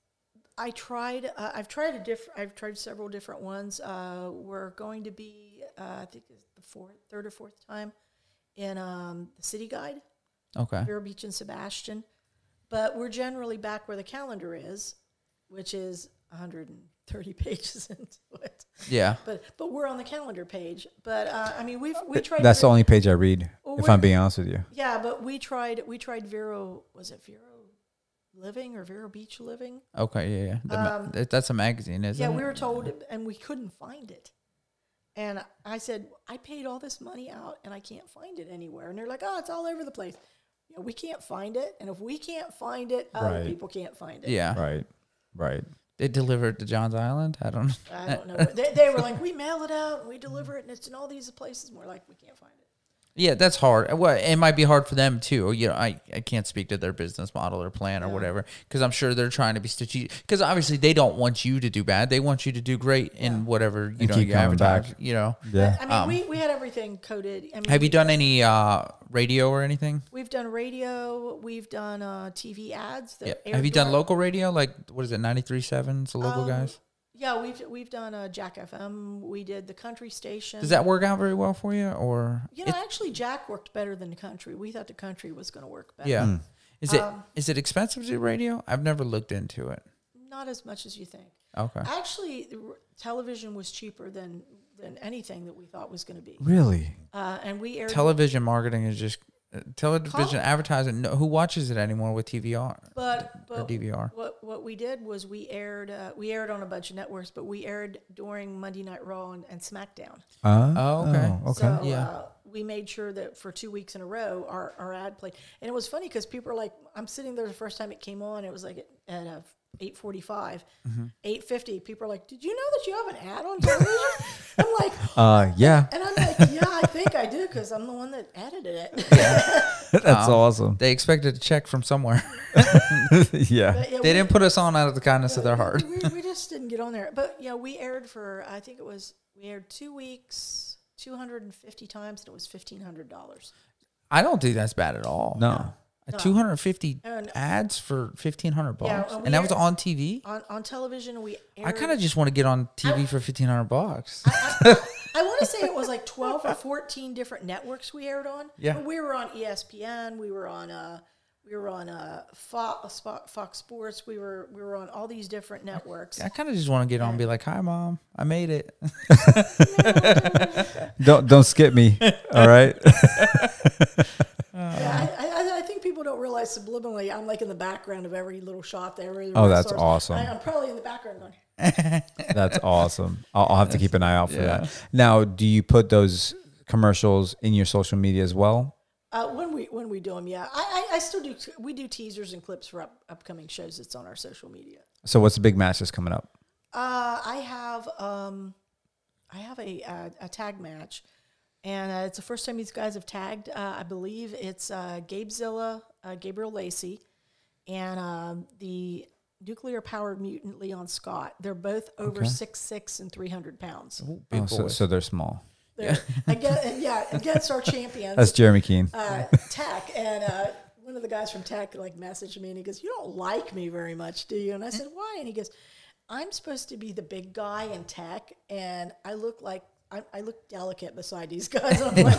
I tried. Uh, I've tried a different. I've tried several different ones. Uh, we're going to be. Uh, I think it's the fourth, third or fourth time in um, the City Guide, Okay. Vero Beach and Sebastian. But we're generally back where the calendar is, which is one hundred thirty pages into it. Yeah. But but we're on the calendar page. But uh, I mean, we've we tried. That's the Vero- only page I read, Well, if we're- I'm being honest with you. Yeah, but we tried. We tried Vero. Was it Vero Living or Vero Beach Living? Okay. Yeah. Yeah. The ma- Um, that- that's a magazine, isn't Yeah, it? we were told, and we couldn't find it. And I said, I paid all this money out, and I can't find it anywhere. And they're like, oh, it's all over the place. You know, we can't find it, and if we can't find it, other Right. people can't find it. Yeah. Right. Right. They delivered to John's Island. I don't know. I don't know. they, they were like, we mail it out, and we deliver it, and it's in all these places. And we're like, we can't find it. Yeah, that's hard. Well, it might be hard for them too. You know, I, I can't speak to their business model or plan or Yeah. whatever, because I'm sure they're trying to be strategic. Because obviously they don't want you to do bad. They want you to do great Yeah. in whatever you And know keep you coming advertise. back. You know. Yeah. I mean, Um, we, we had everything coded. I mean, Have you we- done any uh, radio or anything? We've done radio. We've done uh, T V ads. That Yeah. aired Have you done during- local radio? Like what is it, ninety-three point seven? It's the local Um, guys. Yeah, we've we've done uh, Jack F M. We did the country station. Does that work out very well for you, or You know, it- actually, Jack worked better than the country. We thought the country was going to work better. yeah? Is it Um, is it expensive to do radio? I've never looked into it. Not as much as you think. Okay. Actually, the r- television was cheaper than than anything that we thought was going to be. Really? Uh, and we aired. Television marketing is just uh, television Call- advertising. No, who watches it anymore with T V R but or but D V R? what what we did was we aired uh, we aired on a bunch of networks, but we aired during Monday Night Raw and, and SmackDown. Uh, Oh, okay. Okay. So Yeah. uh, we made sure that for two weeks in a row, our, our ad played. And it was funny because people are like, I'm sitting there the first time it came on. It was like at, at uh, eight forty-five, Mm-hmm. eight fifty. People are like, did you know that you have an ad on television? I'm like, uh, yeah. and I'm like, yeah, I think I do because I'm the one that edited it. That's Um, awesome. They expected a check from somewhere. yeah. But, yeah, They we- didn't put us on out of the kindness of their heart. We, we just didn't get on there. But, you know, we aired for, I think it was, we aired two weeks, two hundred fifty times, and it was fifteen hundred dollars. I don't think that's bad at all. No. No. two hundred fifty And- ads for fifteen hundred Yeah, bucks, and we and that was are- on T V. On on television, we aired, I kind of just want to get on T V for fifteen hundred bucks. I, I want to say it was like twelve or fourteen different networks we aired on. Yeah. But we were on E S P N. We were on uh, we were on uh, Fox, Fox Sports. We were we were on all these different networks. I kind of just want to get on and be like, "Hi, mom, I made it." Don't don't skip me. All right. Yeah, I, I, I think people don't realize subliminally I'm like in the background of every little shot there. every Oh, that's wrestlers. awesome. I, I'm probably in the background going. That's awesome. I'll, I'll have to keep an eye out for that. Now, do you put those commercials in your social media as well? Uh, when we when we do them, yeah, I, I I still do. We do teasers and clips for up, upcoming shows. That's on our social media. So, what's the big match that's coming up? Uh, I have um, I have a a, a tag match, and uh, it's the first time these guys have tagged. Uh, I believe it's uh, Gabe Zilla, uh, Gabriel Lacey, and um, the nuclear powered mutant Leon Scott. They're both over Okay. six six and three hundred pounds. Big Oh, so, boys. so they're small. They're again, yeah, against our champions. That's Jeremy Keene. uh, Tech, and uh, one of the guys from Tech like messaged me and he goes, "You don't like me very much, do you?" And I said, "Why?" And he goes, "I'm supposed to be the big guy in Tech, and I look like I, I look delicate beside these guys." I'm like,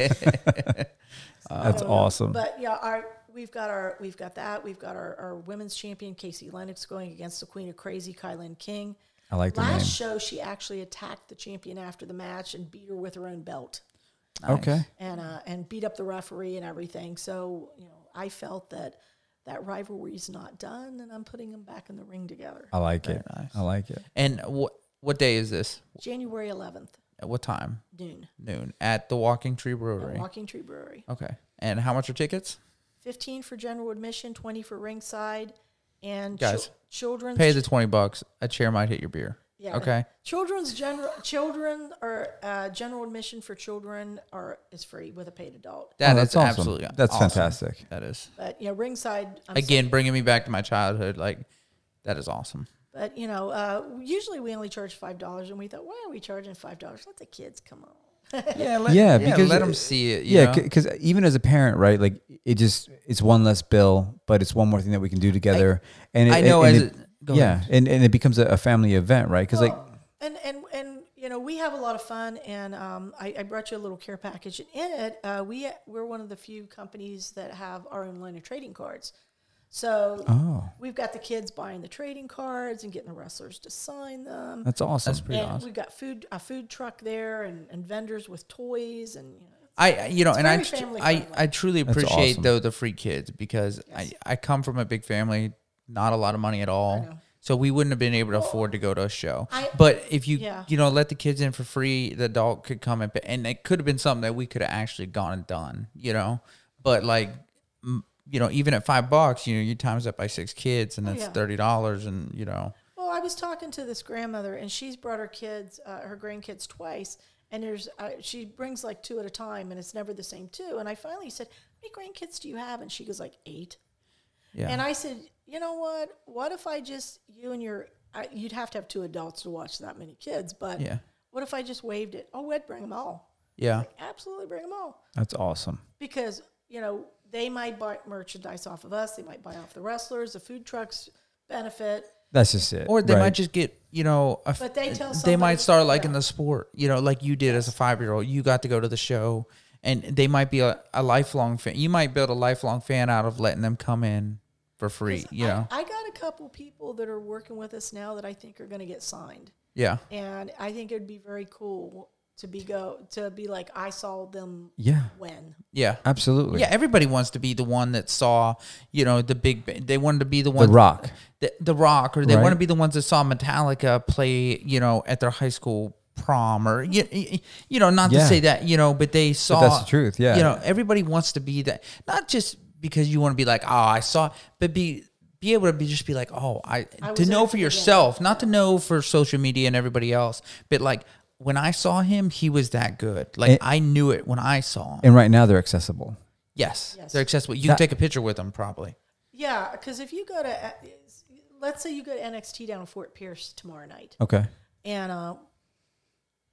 yes. That's So, awesome. But yeah, our we've got our we've got that. We've got our, our women's champion Casey Lennox going against the Queen of Crazy, Kylan King. I like the Last name. show, she actually attacked the champion after the match and beat her with her own belt. Okay. and uh, and beat up the referee and everything. So you know, I felt that that rivalry's not done, and I'm putting them back in the ring together. I like it. nice. I like it. And what what day is this? January eleventh, At what time? noon, Noon at the Walking Tree at Brewery. Walking Tree Brewery. Okay. And how much are tickets? Fifteen for general admission, twenty for ringside, and Guys, chil- children's Pay the twenty bucks. A chair might hit your beer. yeah. Okay. Children's general children or uh, general admission for children are is free with a paid adult. That Oh, is that's awesome. absolutely That's awesome. fantastic. That is. But you know, ringside I'm Again, bringing me back to my childhood. Like, that is awesome. But you know, uh, usually we only charge five dollars, and we thought, why are we charging five dollars? Let the kids come on. Yeah, let, Yeah, yeah, because let it- them see it. You Yeah, know? because even as a parent, right? Like it just it's one less bill, but it's one more thing that we can do together. and it, I know and as it, it, go yeah, ahead. and, and it becomes a, a family event, right? Because like Well, and and and you know, we have a lot of fun, and um, I, I brought you a little care package, and in it, uh, we we're one of the few companies that have our own line of trading cards. So oh, we've got the kids buying the trading cards and getting the wrestlers to sign them. that's awesome. That's pretty and awesome. we've got food a food truck there, and, and vendors with toys, and you know, I, you know, It's and I, very tr- family I, friendly. I truly That's appreciate awesome. though the free kids because Yes. I, I come from a big family, not a lot of money at all, know. so we wouldn't have been able to afford to go to a show. I- but if you, Yeah. you know, let the kids in for free, the adult could come and pay, and it could have been something that we could have actually gone and done, you know. But like, m- you know, even at five bucks, you know, you times that by six kids, and Oh, that's yeah. thirty dollars, and you know, Well, I was talking to this grandmother, and she's brought her kids, uh, her grandkids, twice. And there's, uh, she brings like two at a time, and it's never the same two. And I finally said, "How many grandkids do you have?" And she goes like eight. yeah. And I said, "You know what? What if I just you and your, I, you'd have to have two adults to watch that many kids, but yeah, what if I just waived it? Oh, we'd bring them all. yeah, Absolutely, bring them all That's awesome. because you know they might buy merchandise off of us. They might buy off the wrestlers. The food trucks benefit." That's just it. or they right? might just get, you know, a f- But they tell they might somebody- start liking yeah. the sport, you know, like you did as a five year old. You got to go to the show, and they might be a, a lifelong fan. You might build a lifelong fan out of letting them come in for free, 'Cause you I, know. I got a couple people that are working with us now that I think are going to get signed, Yeah, and I think it'd be very cool to be go to be like I saw them Yeah, when. yeah, absolutely. yeah. Everybody wants to be the one that saw, you know, the big. ba- They wanted to be the one, The Rock. the, the Rock, or they Right. want to be the ones that saw Metallica play, you know, at their high school prom, or you, you know, not Yeah. to say that, you know, but they saw. But that's the truth. Yeah. You know, everybody wants to be that, not just because you want to be like, oh, I saw, but be be able to be just be like, oh, I, I to was know at for the yourself, not to know for social media and everybody else, but like when I saw him, he was that good. Like And- I knew it when I saw him. And right now they're accessible. Yes, Yes. they're accessible. You That- can take a picture with them probably. Yeah, because if you go to, let's say you go to N X T down in Fort Pierce tomorrow night, Okay. and uh,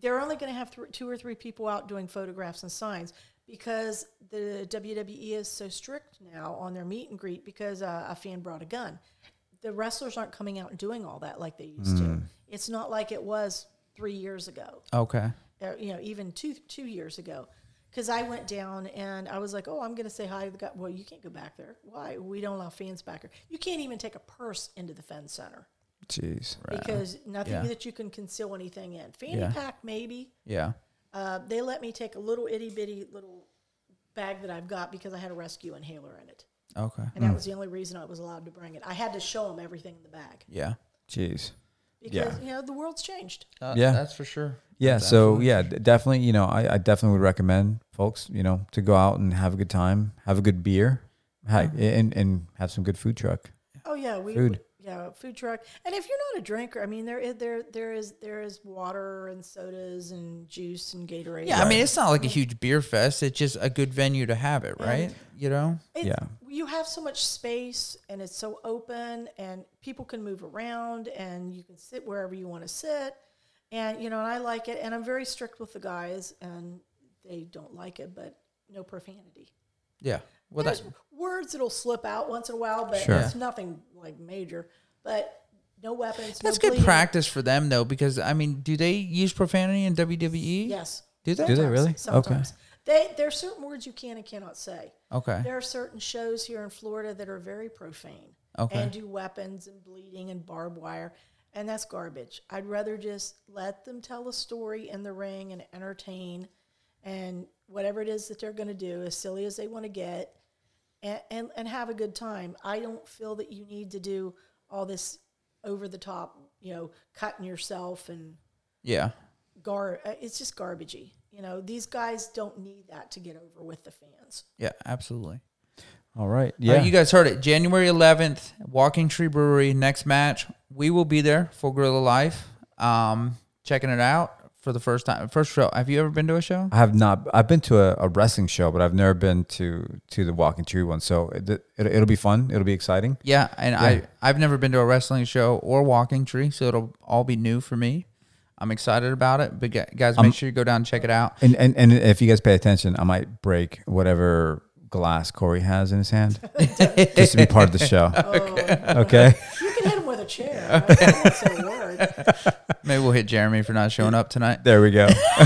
they're only going to have th- two or three people out doing photographs and signs because the W W E is so strict now on their meet and greet because uh, a fan brought a gun. The wrestlers aren't coming out and doing all that like they used mm. to. It's not like it was three years ago. Okay. Or, you know, even two two years ago. Because I went down and I was like, oh, I'm going to say hi to the guy. Well, you can't go back there. Why? We don't allow fans back there. You can't even take a purse into the Fenn Center. Jeez. Because nothing Yeah. that you can conceal anything in. Fanny Yeah. pack, maybe. Yeah. Uh, they let me take a little itty bitty little bag that I've got because I had a rescue inhaler in it. Okay. And that was the only reason I was allowed to bring it. I had to show them everything in the bag. Yeah. Jeez. Because, Yeah. you know, the world's changed. Uh, Yeah. That's for sure. Yeah. That's So absolutely yeah, for d- definitely. You know, I, I definitely would recommend folks, you know, to go out and have a good time, have a good beer, ha- and and have some good food truck. Oh, yeah. We, Food. we- yeah, food truck. And if you're not a drinker, I mean, there is, there, there is, there is water and sodas and juice and Gatorade. Yeah, I mean, it's not like a huge beer fest. It's just a good venue to have it, right? And- You know? It's, Yeah. You have so much space and it's so open and people can move around and you can sit wherever you want to sit. And, you know, and I like it. And I'm very strict with the guys and they don't like it, but no profanity. Yeah. Well, There's that, words that'll slip out once in a while, but Sure. it's nothing like major. But no weapons, that's no good bleeding. practice for them, though, because, I mean, do they use profanity in W W E? Yes. Do they? Do they Sometimes, really? Sometimes. They, there are certain words you can and cannot say. Okay. There are certain shows here in Florida that are very profane Okay. and do weapons and bleeding and barbed wire, and that's garbage. I'd rather just let them tell a story in the ring and entertain, and whatever it is that they're going to do, as silly as they want to get, and, and, and have a good time. I don't feel that you need to do all this over-the-top, you know, cutting yourself and Yeah. gar. It's just garbagey. You know, these guys don't need that to get over with the fans. Yeah, absolutely. All right. Yeah. Yeah. you guys heard it. January eleventh, Walking Tree Brewery, next match. We will be there, Full Gorilla Life, um, checking it out for the first time. First show. Have you ever been to a show? I have not. I've been to a, a wrestling show, but I've never been to to the Walking Tree one. So it, it, it'll be fun. It'll be exciting. Yeah, and Yeah. I, I've never been to a wrestling show or Walking Tree, so it'll all be new for me. I'm excited about it. But gu- guys, make Um, sure you go down and check it out. And, and and if you guys pay attention, I might break whatever glass Corey has in his hand just to be part of the show. Oh, Okay. you can hit him with a chair. I won't say a word. Maybe we'll hit Jeremy for not showing up tonight. There we go.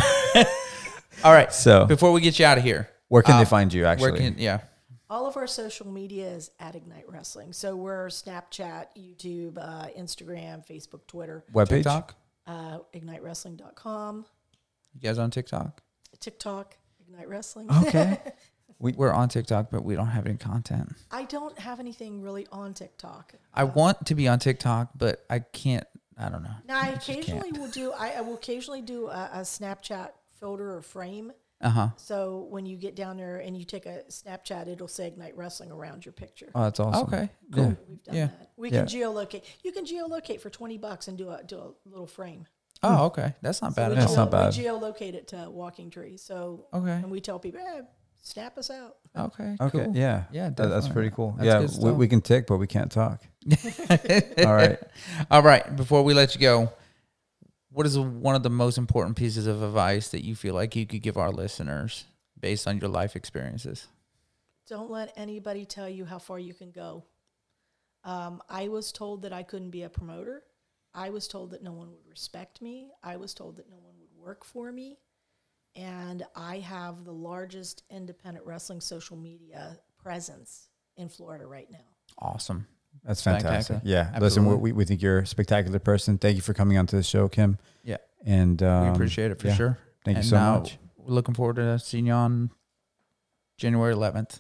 All right. So Before we get you out of here, where can uh, they find you? Actually, where can yeah? All of our social media is at Ignite Wrestling. So we're Snapchat, YouTube, uh, Instagram, Facebook, Twitter, webpage. TikTok. uh, ignite wrestling dot com, You guys on TikTok? TikTok, Ignite Wrestling. Okay. We're on TikTok, but we don't have any content. I don't have anything really on TikTok. I want to be on TikTok, but I can't. I don't know. Now, I just occasionally can't. will do. I, I will occasionally do a, a Snapchat filter or frame. Uh huh. So when you get down there and you take a Snapchat, it'll say Ignite Wrestling around your picture. Oh, that's awesome. Okay. Cool. Cool. We've done Yeah. that. We Yeah. can geolocate. You can geolocate for twenty bucks and do a do a little frame. Oh, okay. That's not bad we at That's all. not bad. We geolocate it to Walking Tree. So Okay. and we tell people, eh, snap us out. Okay. Okay. Cool. Yeah. Yeah, That- that's definitely. pretty cool. That's yeah. good We, stuff. we can tick, but we can't talk. All right. All right. Before we let you go, what is one of the most important pieces of advice that you feel like you could give our listeners based on your life experiences? Don't let anybody tell you how far you can go. Um, I was told that I couldn't be a promoter. I was told that no one would respect me. I was told that no one would work for me. And I have the largest independent wrestling social media presence in Florida right now. Awesome. That's fantastic. Spectacular. Yeah. Listen, Absolutely. we, we think you're a spectacular person. Thank you for coming onto the show, Kim. Yeah. And um, We appreciate it for yeah. sure. Thank you And so now much. We're looking forward to seeing you on January eleventh.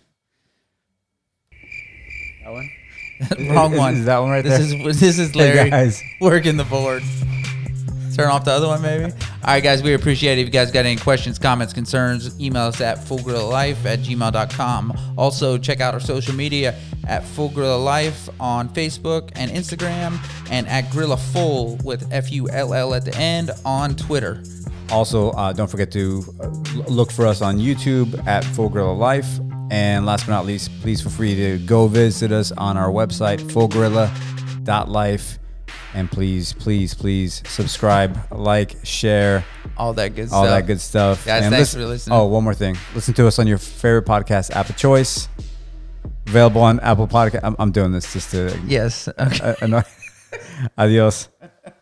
That one? Wrong Is- one. Is that one right This there? is this is Hey, Larry guys. working the board. Turn off the other one, maybe. All right, guys, we appreciate it. If you guys got any questions, comments, concerns, email us at full gorilla life at gmail dot com. Also, check out our social media at Full Gorilla Life on Facebook and Instagram, and at Gorilla Full with F U L L at the end on Twitter. Also, uh, don't forget to uh, look for us on YouTube at Full Gorilla Life. And last but not least, please feel free to go visit us on our website, full gorilla dot life. And please, please, please subscribe, like, share, All that good all stuff. that good stuff. Guys, And thanks listen- for listening. Oh, one more thing. Listen to us on your favorite podcast app of choice. Available on Apple Podcast. I'm, I'm doing this just to Yes. Okay. uh, annoy. Adios.